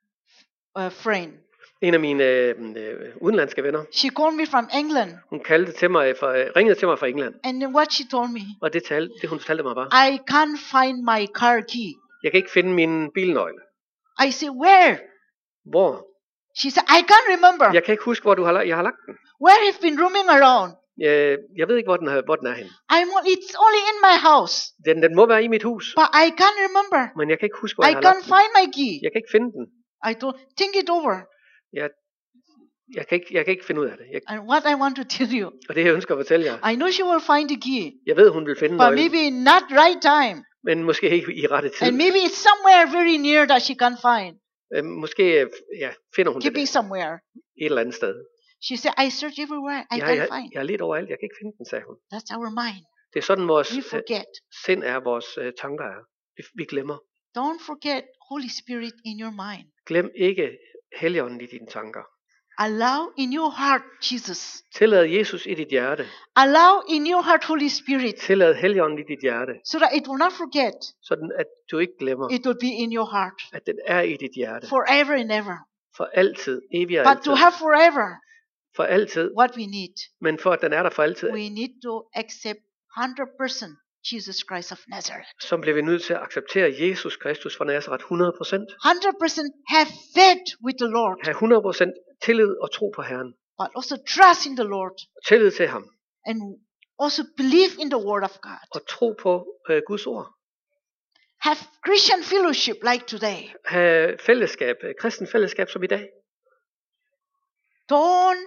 uh, friend. En af mine øh, øh, udenlandske venner, She called me from England, hun kaldte til mig fra, øh, ringede til mig fra England, and then what she told me, og det, tal, det hun fortalte mig var, I can't find my car key. jeg kan ikke finde min bilnøgle. I said, where? Hvor? She said, I can't remember. Jeg kan ikke huske, hvor du har, la- jeg har lagt den. Where have been roaming around? Jeg, jeg ved ikke, hvor den er, hvor den er henne. I'm. It's only in my house, Den, den må være i mit hus, but I can't remember. men jeg kan ikke huske, hvor I jeg har lagt can't den. find my key. Jeg kan ikke finde den. I told, think it over. Jeg, jeg, kan ikke, jeg kan ikke finde ud af det. Jeg, And what I want to tell you, og det jeg ønsker at fortælle jer. I know she will find the key, Jeg ved, hun vil finde but nøglen, maybe not right time, men måske ikke i rette tid. and maybe it's somewhere very near that she can find. Øh, Måske øh, ja, finder hun det Keeping der, somewhere. et eller andet sted. She said, I search everywhere. I Jeg, can't jeg, find. jeg er lidt overalt. Jeg kan ikke finde den, sagde hun. That's our mind. Det er sådan, vores We øh, forget. sind er, vores øh, tanker er. Vi, vi glemmer. Don't forget Holy Spirit in your mind. Glem ikke Helligånden i dine tanker. Allow in your heart Jesus. Tillad Jesus i dit hjerte. Allow in your heart Holy Spirit, Tillad Helligånden i dit hjerte, so that it will not forget. sådan at du ikke glemmer, It will be in your heart at den er i dit hjerte. forever and ever. For altid, evig og But altid. to have forever For altid, what we need, men for at den er der for altid, we need to accept one hundred percent Jesus Christ of Nazareth. så bliver vi nødt til at acceptere Jesus Kristus fra Nazareth hundrede procent. one hundred percent have faith with the Lord, Have hundrede procent tillid og tro på Herren. but also trust in the Lord, Tillid til ham. and also believe in the Word of God. Og tro på øh, Guds ord. Have Christian fellowship like today. Have fællesskab, øh, kristen fællesskab som i dag. Don't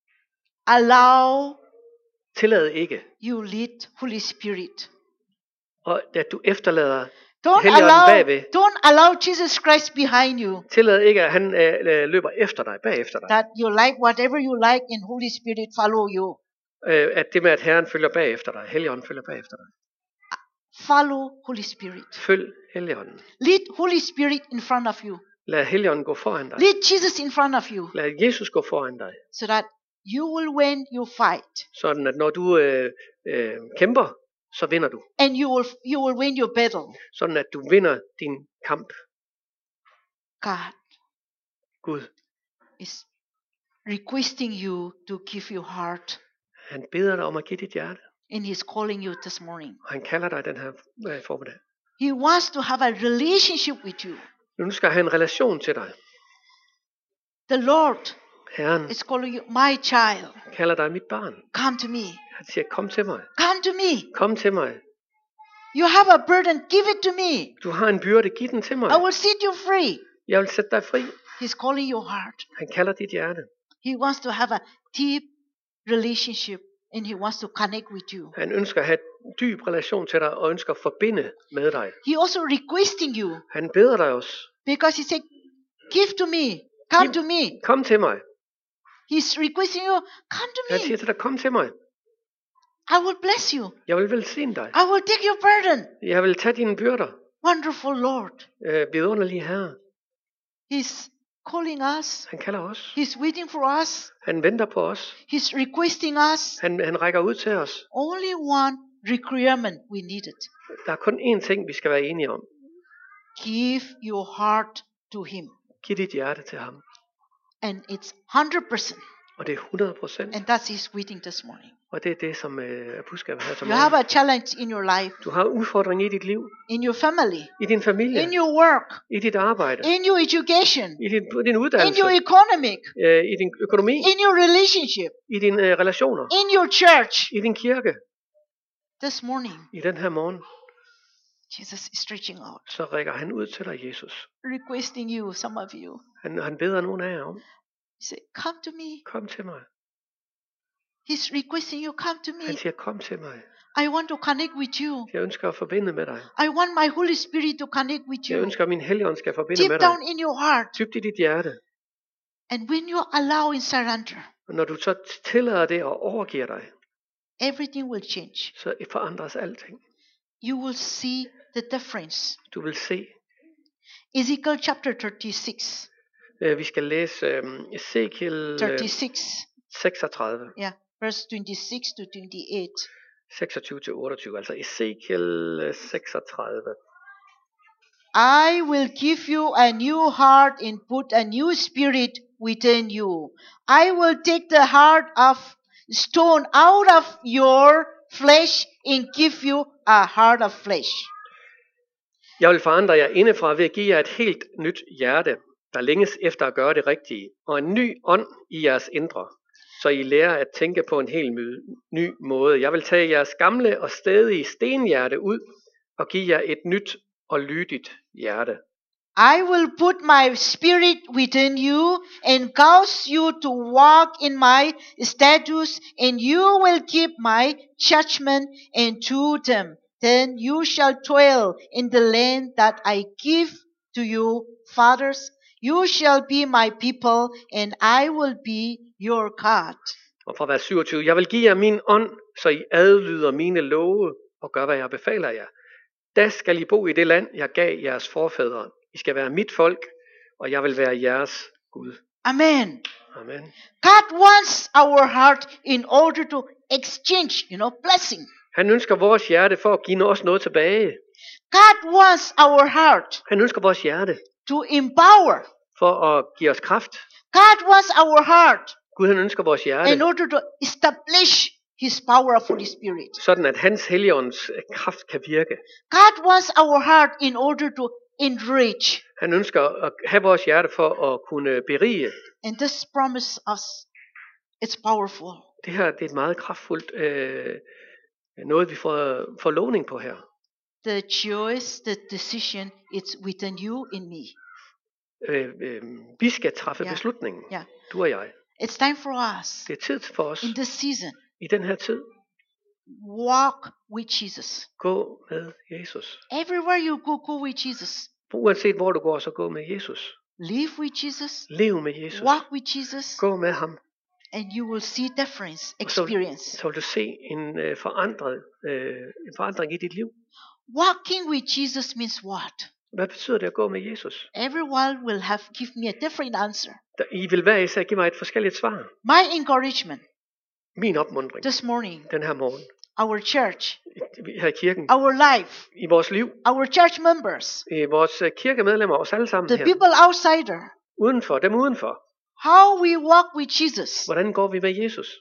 allow Tillad ikke, you lead Holy Spirit. og at du efterlader Don't Helligånden allow, bagved. don't allow Jesus Christ behind you. Tillad ikke, at han øh, øh, løber efter dig, bagefter dig. That you like whatever you like and Holy Spirit follow you. Øh, at det med, at Herren følger bagefter dig, Helligånden følger bagefter dig. Follow Holy Spirit. Følg Helligånden. Lead Holy Spirit in front of you. Lad Helligånden gå foran dig. Lead Jesus in front of you, Lad Jesus gå foran dig. so that you will win your fight. Sådan at når du øh, øh, kæmper, så vinder du. And you will you will win your battle. Sådan at du vinder din kamp. God Gud, is requesting you to give your heart, han beder dig om at give dit hjerte. and He's calling you this morning. Og han kalder dig den her øh, formiddag. He wants to have a relationship with you. Nu skal jeg have en relation til dig. The Lord Herren is calling you, my child. kalder dig mit barn. Come to me. Han siger, kom til mig. Come to me. Kom til mig. You have a burden. Give it to me. Du har en byrde, giv den til mig. I will set you free. Jeg vil sætte dig fri. He's calling your heart. Han kalder dit hjerte. He wants to have a deep relationship, and He wants to connect with you. Han ønsker at have en dyb relation til dig, og ønsker at forbinde med dig. He also requesting you, Han beder dig også. because He said, give to me. Come Giv- to me. Kom til mig. He's requesting you, come to Han siger me. til dig, kom til mig. I will bless you. Jeg vil velsigne dig. I will take your burden. Jeg vil tage dine byrder. Wonderful Lord. Øh, vidunderlige Herre. He's calling us. Han kalder os. He's waiting for us. Han venter på os. He's requesting us. Han, han rækker ud til os. Only one requirement we needed. Der er kun én ting, vi skal være enige om. Give your heart to Him. Giv dit hjerte til ham. And it's one hundred percent. Og det er hundrede procent. And that's His waiting this morning. Og det er det, som øh, er budskabet her til You have morgen. a challenge in your life, Du har udfordring i dit liv. in your family, I din familie. in your work, I dit arbejde. in your education, I din, på din in uddannelse. your economic, Øh, I din økonomi. in your relationship, I dine øh, relationer. in your church. I din kirke. This morning, I den her morgen. Jesus is stretching out, Så rækker han ud til dig, Jesus. requesting you, some of you. Han, han beder nogen af jer om. He said, come to me. Kom til mig. He's requesting you, come to me. Han siger, kom til mig. I want to connect with you. Jeg ønsker at forbinde med dig. I want my Holy Spirit to connect with Jeg you. ønsker, at min Helligånd skal forbinde Deep med dig. down in your heart. Dybt i dit hjerte. And when you allow and surrender, Og når du så tillader det og overgiver dig, everything will change. så forandres alting. You will see the difference. Du vil se. Ezekiel chapter thirty-six. Øh, vi skal læse øh, Ezekiel øh, thirty-six. seksogtredive. Yeah, verse twenty-six to twenty-eight. seksogtyve til otteogtyve. Altså Ezekiel øh, seksogtredive. I will give you a new heart and put a new spirit within you. I will take the heart of stone out of your flesh and give you a heart of flesh. Jeg vil forandre jer indefra ved at give jer et helt nyt hjerte, der længes efter at gøre det rigtige, og en ny ånd i jeres indre, så I lærer at tænke på en helt ny måde. Jeg vil tage jeres gamle og stædige stenhjerte ud og give jer et nyt og lydigt hjerte. I will put my spirit within you and cause you to walk in my statutes, and you will keep my judgment and do them. Then you shall dwell in the land that I give to you, fathers. You shall be my people, and I will be your God. Og fra vers syvogtyve, jeg vil give jer min ånd, så I adlyder mine love og gør, hvad jeg befaler jer. Da skal I bo i det land, jeg gav jeres forfædre. I skal være mit folk, og jeg vil være jeres Gud. Amen. Amen. God wants our heart in order to exchange, you know, blessing. Han ønsker vores hjerte for at give os noget tilbage. God wants our heart Han ønsker vores hjerte to empower. for at give os kraft. God wants our heart Gud han ønsker vores hjerte, in order to establish His power of Holy Spirit. sådan at hans helligånds kraft kan virke. God wants our heart in order to enrich. Han ønsker at have vores hjerte for at kunne berige. And this promise us, it's powerful. Det her det er et meget kraftfuldt øh, noget, vi får, får lovning på her. The choice, the decision, it's within you and me. Øh, øh, vi skal træffe Ja. beslutningen, Ja. du og jeg. It's time for us Det er tid for os in this season. i den her tid. Walk with Jesus. Gå med Jesus. Everywhere you go, go with Jesus. Uanset hvor du går, så gå med Jesus. Live with Jesus. Lev med Jesus. Walk with Jesus. Gå med ham. And you will see difference, Og så, experience. så vil du se en, øh, forandret, øh, en forandring i dit liv. Walking with Jesus means what? Hvad betyder det at gå med Jesus? Everyone will have give me a different answer. Der, I vil hver især give mig et forskelligt svar. My encouragement Min opmuntring this morning, den her morgen our church, i- her i kirken, our life, i vores liv, our church members, i vores øh, kirkemedlemmer, os alle sammen the her, people outsider, udenfor, dem udenfor. how we walk with Jesus. Hvordan går vi med Jesus?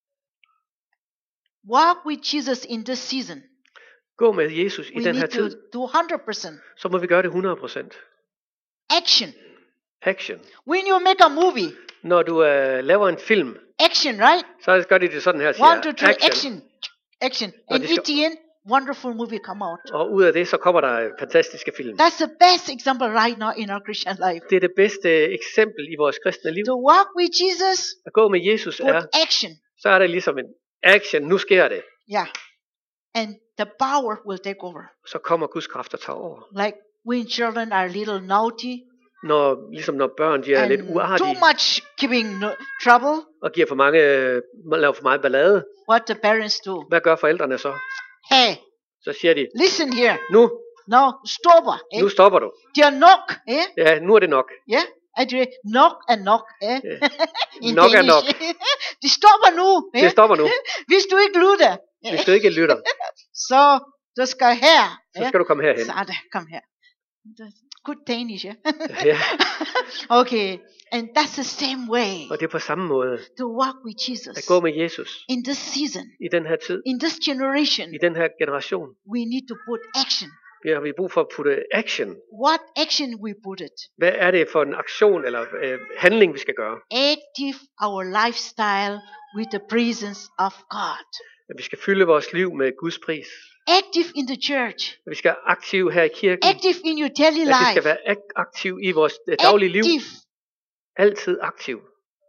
Walk with Jesus in this season. Gå med Jesus i We den her need to tid, do one hundred percent. så må vi gøre det hundrede procent. Action. Action. When you make a movie, Når du øh, laver en film, action, right? så gør de det sådan her, One, two, siger three, action. action. Action. Nå, And det skal- at the end, wonderful movie come out. Og ud af det, så kommer der fantastiske film. That's the best example right now in our Christian life. Det er det bedste eksempel i vores kristne liv. To walk with Jesus, At gå med Jesus put er, action. så er det ligesom en action, nu sker det. Yeah. And the power will take over. Så kommer Guds kraft og tager over. Like when children are little naughty Når, ligesom når børn de er and lidt too uartige much giving no- trouble, og giver for mange, øh, laver for meget ballade, what the parents do? hvad gør forældrene så? Hey, Så siger de, listen here. nu, No, stop. Eh? nu stopper du. De are knock. Eh? Ja, nu er det nok. Yeah. I do knock and knock. Eh? Ja. In Nok er Danish. nok. De stopper nu. Eh? Det stopper nu. Hvis du ikke lytter, eh? Hvis du ikke lytter, så du skal her. så eh? skal du komme herhen. Så er det, kom her. Good Danish, yeah? Ja, Okay, and that's the same way og det er på samme måde. to walk with Jesus At gå med Jesus in this season, i den her tid, in this generation. i den her generation. We need to put action. Vi har vi brug for at putte action. What action we put it? Hvad er det for en aktion eller øh, handling, vi skal gøre? Active our lifestyle with the presence of God. At vi skal fylde vores liv med Guds pris. Active in the church. At vi skal være aktive her i kirken. Active in your daily At vi skal life. være ak- aktive i vores øh, daglige liv. Active. Altid aktiv.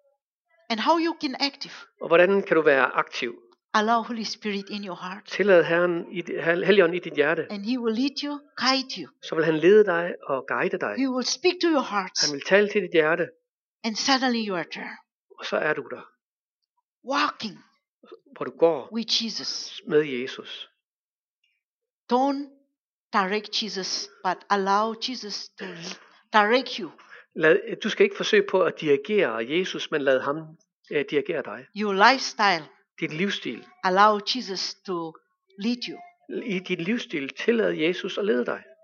And how you can active? Og hvordan kan du være aktiv? Allow Holy Spirit in your heart. Tillad Herren i, Helligånden i dit hjerte. And He will lead you, guide you. Så vil han lede dig og guide dig. He will speak to your hearts. Han vil tale til dit hjerte. And suddenly you are there. Og så er du der. Walking Hvor du går with Jesus. med Jesus. Don't direct Jesus, but allow Jesus to direct you. Lad, du skal ikke forsøge på at dirigere Jesus, men lad ham øh, dirigere dig. Your lifestyle, Dit livsstil. allow Jesus to lead you. I dit livsstil tillad Jesus at lede dig.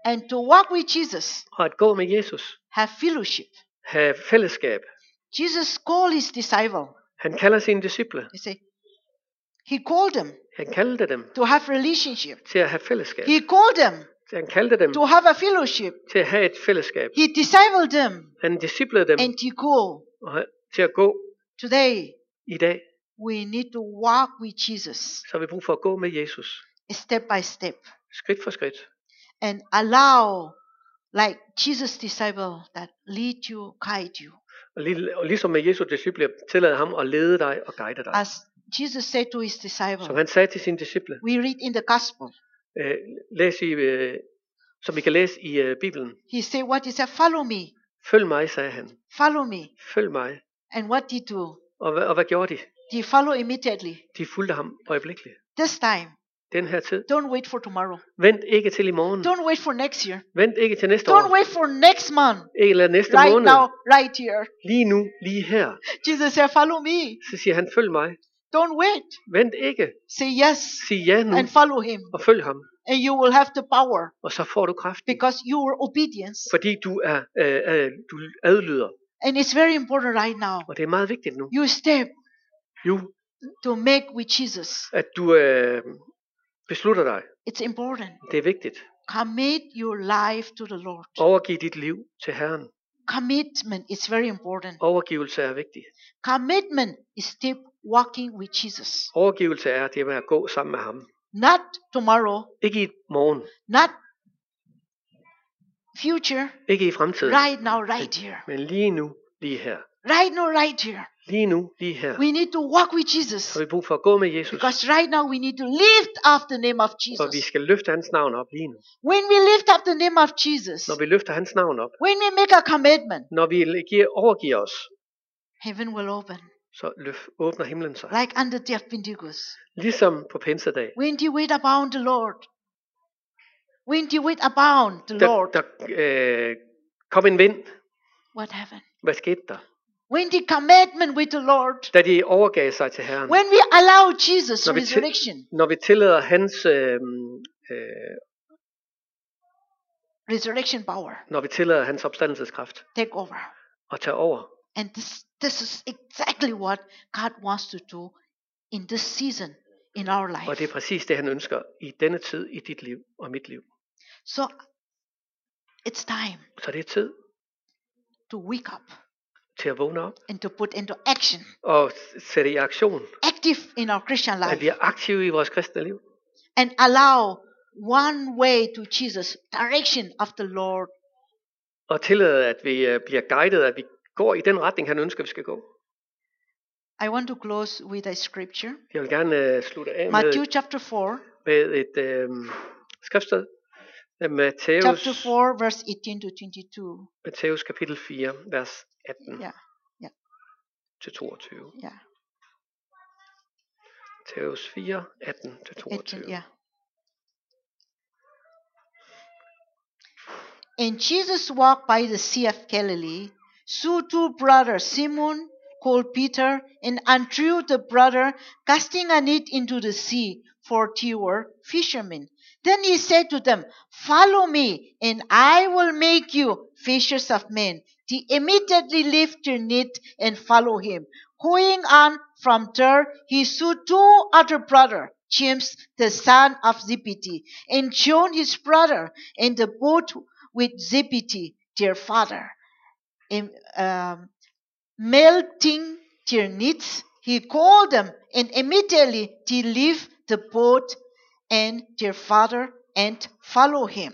and to walk with Jesus, og at gå med Jesus, have fellowship. have fællesskab. Jesus called his disciple. Han kalder sine disciple. You see, he called them Han kaldte dem to have relationship. til at have fællesskab. He called them Han kaldte dem to have a fellowship. til at have et fællesskab. He discipled them Han disciplede dem and to go. og til at gå. Today, I dag we need to walk with Jesus så har vi brug for at gå med Jesus. step by step Skridt for skridt. and allow, like Jesus' disciple, that lead you, guide you. Og, lige, og ligesom med Jesu disciple, tillade ham at lede dig og guide dig. As Jesus said to his disciple, Som han sagde til sine disciple. we read in the gospel. Øh, læs i, øh, som I kan læse i øh, Bibelen. He said, what he said, follow me, Følg mig, sagde han. follow me. Følg mig. And what did he do? Og, hvad- og hvad gjorde de? They follow immediately. De fulgte ham øjeblikkeligt. This time, Den her tid. don't wait for tomorrow. Vent ikke til i morgen. Don't wait for next year. Vent ikke til næste Don't år. wait for next month. Eller næste Right måned. now, right here. Lige nu, lige her. Jesus said, follow me. Så siger han, følg mig. Don't wait. Vent ikke. Say yes Sig ja nu and follow him. og følg ham. And you will have the power Og så får du kraft. because your obedience. Fordi du er øh, øh, du adlyder. And it's very important right now. Og det er meget vigtigt nu. You step Jo, to make with Jesus. at du øh, beslutter dig. It's important. Det er vigtigt. Commit your life to the Lord. Overgiv dit liv til Herren. Commitment is very important. Overgivelse er vigtig. Commitment is step walking with Jesus. Overgivelse er det med at gå sammen med ham. Not tomorrow, Ikke i morgen. not future, Ikke i fremtiden. right now, right here. Men lige nu, lige her. Right now, right here. Lige nu, lige her. We need to walk with Jesus. Så har vi brug for at gå med Jesus. Because right now we need to lift up the name of For vi Jesus. skal løfte hans navn op lige nu. When we lift up the name of Jesus, Når vi løfter hans navn op. when we make a commitment, Når vi giver, overgiver os. heaven will open. Så løf, åbner himlen sig. Like on the day of Pentecost. Ligesom på pinsedag. When you wait upon the Lord. When you wait upon the Der, Lord. der øh, kom en vind. What happened? Hvad skete der? When the commitment with the Lord. Da de overgav sig til Herren. When we allow Jesus' Når vi, til, resurrection. når vi tillader hans øh, øh, Resurrection power. når vi tillader hans opstandelseskraft Take over. at tage over. And this, this is exactly what God wants to do in this season in our life. Og det er præcis det han ønsker i denne tid i dit liv og mit liv. So it's time Så det er tid to wake up til at vågne op and to put into action, og sætte i aktion, active in our Christian at vi life, er aktive i vores kristne liv. and allow one way to Jesus, direction of the Lord. Og tillade at vi øh, bliver guidet, at vi går i den retning han ønsker vi skal gå. I want to close with a scripture. Jeg vil gerne øh, slutte af Matthew med, chapter four, med et øh, skriftsted. Matthæus, chapter four, verse eighteen to twenty-two. Matthæus kapitel fire, vers atten Yeah, yeah, til toogtyve. yeah. Matthæus fire, atten til toogtyve. eighteen, yeah. And Jesus walked by the Sea of Galilee, saw two brothers, Simon called Peter, and Andrew the brother, casting a net into the sea, for they were fishermen. Then he said to them, follow me, and I will make you fishers of men. They immediately left their net and follow him. Going on from there, he saw two other brothers, James the son of Zebedee, and John his brother, in the boat with Zebedee, their father. And, um, melting their nets, he called them, and immediately they left the boat and their father and follow him.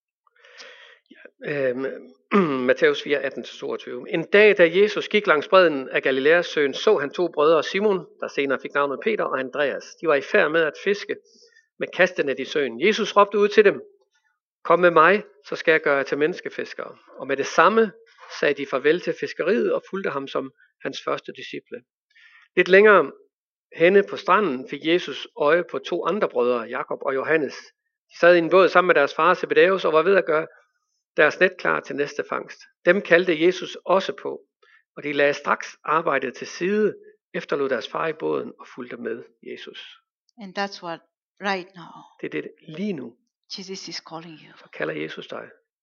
Øhm, Matthæus fire, atten til toogtyve. En dag, da Jesus gik langs bredden af Galileas søen, så han to brødre, Simon, der senere fik navnet Peter, og Andreas. De var i færd med at fiske med kastenet i søen. Jesus råbte ud til dem, kom med mig, så skal jeg gøre jer til menneskefiskere. Og med det samme sagde de farvel til fiskeriet og fulgte ham som hans første disciple. Lidt længere henne på stranden fik Jesus øje på to andre brødre, Jakob og Johannes. De sad i en båd sammen med deres far Zebedeus og var ved at gøre deres net klar til næste fangst. Dem kaldte Jesus også på, og de lagde straks arbejdet til side, efterlod deres far i båden og fulgte med Jesus. And that's what right now Det er det lige nu. Jesus is calling you så kalder Jesus dig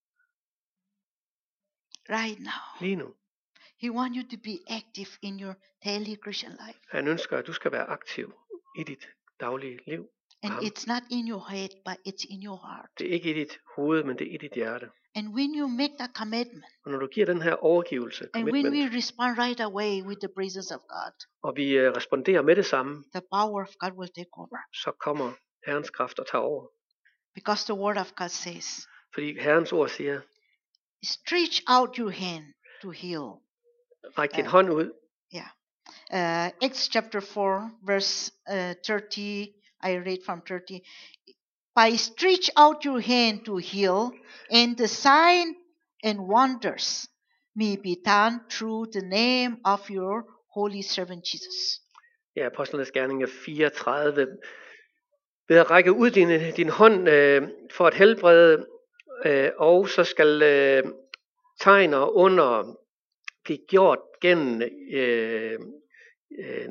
right now. lige nu. He wants you to be active in your daily Christian life. Han ønsker, at du skal være aktiv i dit daglige liv. med And ham. it's not in your head, but it's in your heart. Det er ikke i dit hoved, men det er i dit hjerte. And when you make that commitment, Og når du giver den her overgivelse, and when we commitment, respond right away with the presence of God, og vi øh, responderer med det samme, the power of God will take over. så kommer Herrens kraft og tager over. Because the word of God says, Fordi Herrens ord siger, stretch out your hand to heal. ræk din Ja. hånd ud. Uh, Acts chapter four, verse uh, thirty, I read from thirty. By stretch out your hand to heal, and the sign and wonders may be done through the name of your holy servant Jesus. Ja, Apostlenes Gerninger fireogtredive. Ved at række ud din, din hånd øh, for at helbrede, øh, og så skal øh, tegner under blive gjort gennem, øh, øh,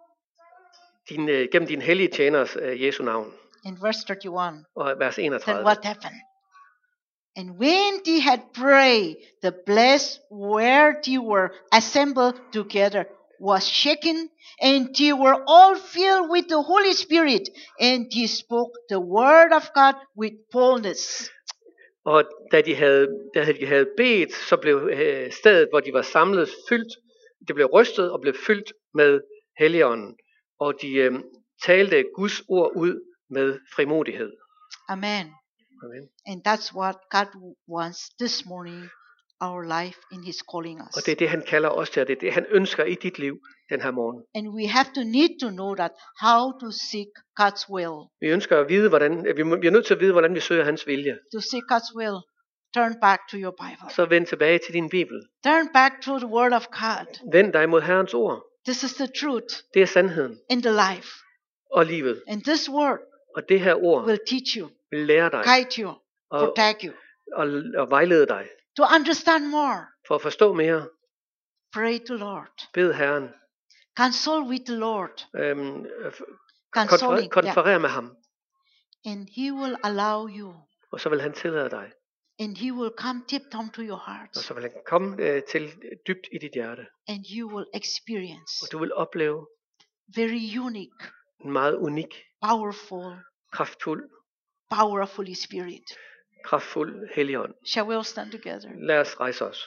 din, øh, gennem din hellige tjeners øh, Jesu navn. In verse thirty-one, Og vers then enogtredive. what happened? And when they had prayed, the place where they were assembled together was shaken, and they were all filled with the Holy Spirit, and they spoke the word of God with boldness. Og da de havde, da de havde bedt, så blev øh, stedet, hvor de var samlet, fyldt. Det blev rystet og blev fyldt med Helligånden. Og de øh, talte Guds ord ud med frimodighed. Amen. Amen. And that's what God wants this morning, our life in His calling us. Og det er det, han kalder os til, og det er det, han ønsker i dit liv den her morgen. And we have to need to know that how to seek God's will. Vi ønsker at vide, hvordan, vi, må, vi er nødt til at vide, hvordan vi søger hans vilje. To seek God's will, turn back to your Bible. Så vend tilbage til din Bibel. Turn back to the Word of God. Vend dig mod Herrens ord. This is the truth Det er sandheden in the life. og livet. And this Word Og det her ord will teach you, vil lære dig guide you, og, protect you. og, og vejlede dig. To understand more, For at forstå mere, pray to Lord. bed Herren. Console with the Lord. Øhm, Consoling. konfer, Yeah. konferer med ham. And He will allow you. Og så vil han tillade dig. And He will come deep down to your heart. Og så vil han komme øh, til dybt i dit hjerte. And you will experience Og du vil opleve very unique, en meget unik, powerful, kraftfuld, power of Holy Spirit. kraftfuld Helligånd. Shall we all stand together? Lad os rejse os.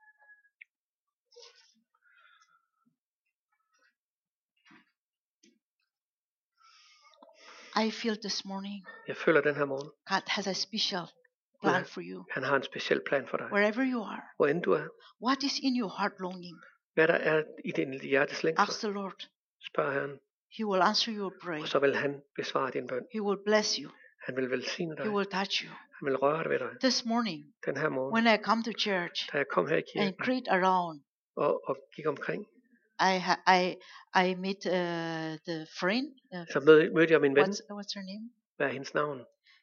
I feel this morning Jeg føler den her morgen. God has a special plan for you. Han har en speciel plan for dig. Wherever you are, Hvor end du er. what is in your heart longing? Hvad der er i din hjertes længsel. Ask the Lord. Spørg Herren. He will answer your prayer. Og så vil han besvare din bøn. He will bless you. Han vil velsigne dig. He will touch you. Han vil røre dig ved dig. This morning, Den her morgen, when I come to church da jeg kom her i and kirken greet around, og, og gik omkring, I ha- I I meet uh, the friend. Uh, så mød, mødte jeg min ven. what's what's her name? Hvad er hendes navn?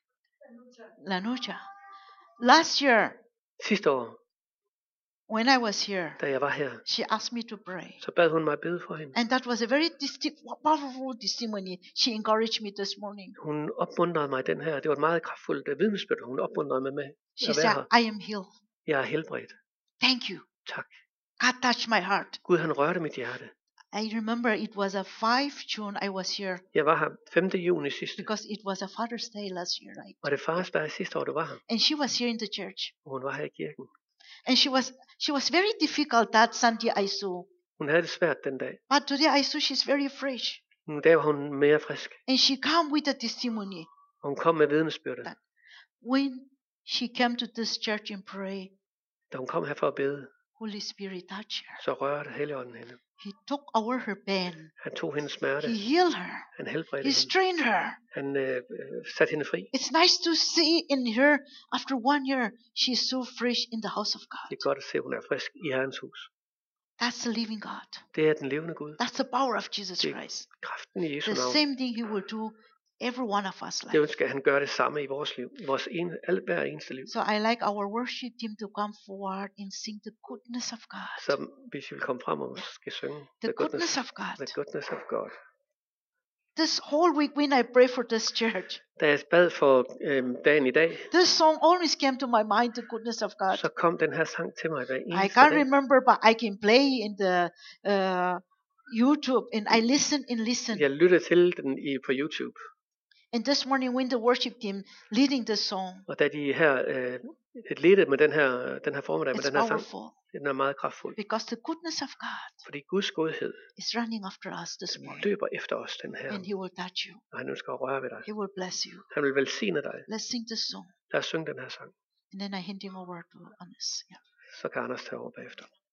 Lanucha. Last year, Sidste år, when I was here, da jeg var her, she asked me to pray. så bad hun mig bede for hende. And that was a very disti- powerful testimony. She encouraged me this morning. Hun opmuntrede mig i den her. Det var et meget kraftfuldt øh, vidnesbyrd. Hun opmuntrede mig med She at være said, her. I am healed. Jeg er helbredt. Thank you. Tak. God touched my heart. Gud han rørte mit hjerte. I remember it was a five June I was here Jeg var her femte juni sidste. because it was a Father's Day last year, right? Og det fars dag sidste år, du var her. And she was here in the church. Og hun var her i kirken. And she was she was very difficult that Sunday I saw. Hun havde det svært den dag. But today I saw she's very fresh. Men der var hun mere frisk. And she come with a testimony. Og hun kom med vidnesbyrdet. When she came to this church and pray, Da hun kom her for at bede, Holy Spirit touched her. så rørte Helligånden hende. He took over her pain. Han tog hendes smerte. He healed her. Han helbredte He hende. strengthened her. Han øh, satte hende fri. It's nice to see in her after one year she's so fresh in the house of Det God. er godt at se, at hun er frisk i Herrens hus. That's the living God. Det er den levende Gud. That's the power of Jesus Det er Christ. kraften i Jesu The navn. same thing He will do every one of us Det life. ønsker at han gør det samme i vores liv. I vores ene, alt, hver eneste liv. So I like our worship team to come forward and sing the goodness of God. Så hvis vi vil komme frem og skal synge The the goodness, goodness of God. the goodness of God. this whole week when I pray for this church, Da jeg bad for øh, dagen i dag, this song always came to my mind, the goodness of God. så kom den her sang til mig hver I eneste can't dag. remember, but I can play in the uh, YouTube and I listen and listen. Jeg lyttede til den i, på YouTube, And this morning when the worship team leading the song, og da de her øh, ledte med den her, den her formiddag med it's den her sang, powerful den er meget kraftfuld. because the goodness of God Fordi Guds godhed is running after us this morning, løber efter os den her, and He will touch you. og han ønsker at røre ved dig. He will bless you. Han vil velsigne dig. Let's sing this song, Lad os synge den her sang, and then I hand him over to Anis. Yeah. så kan Anders tage over bagefter.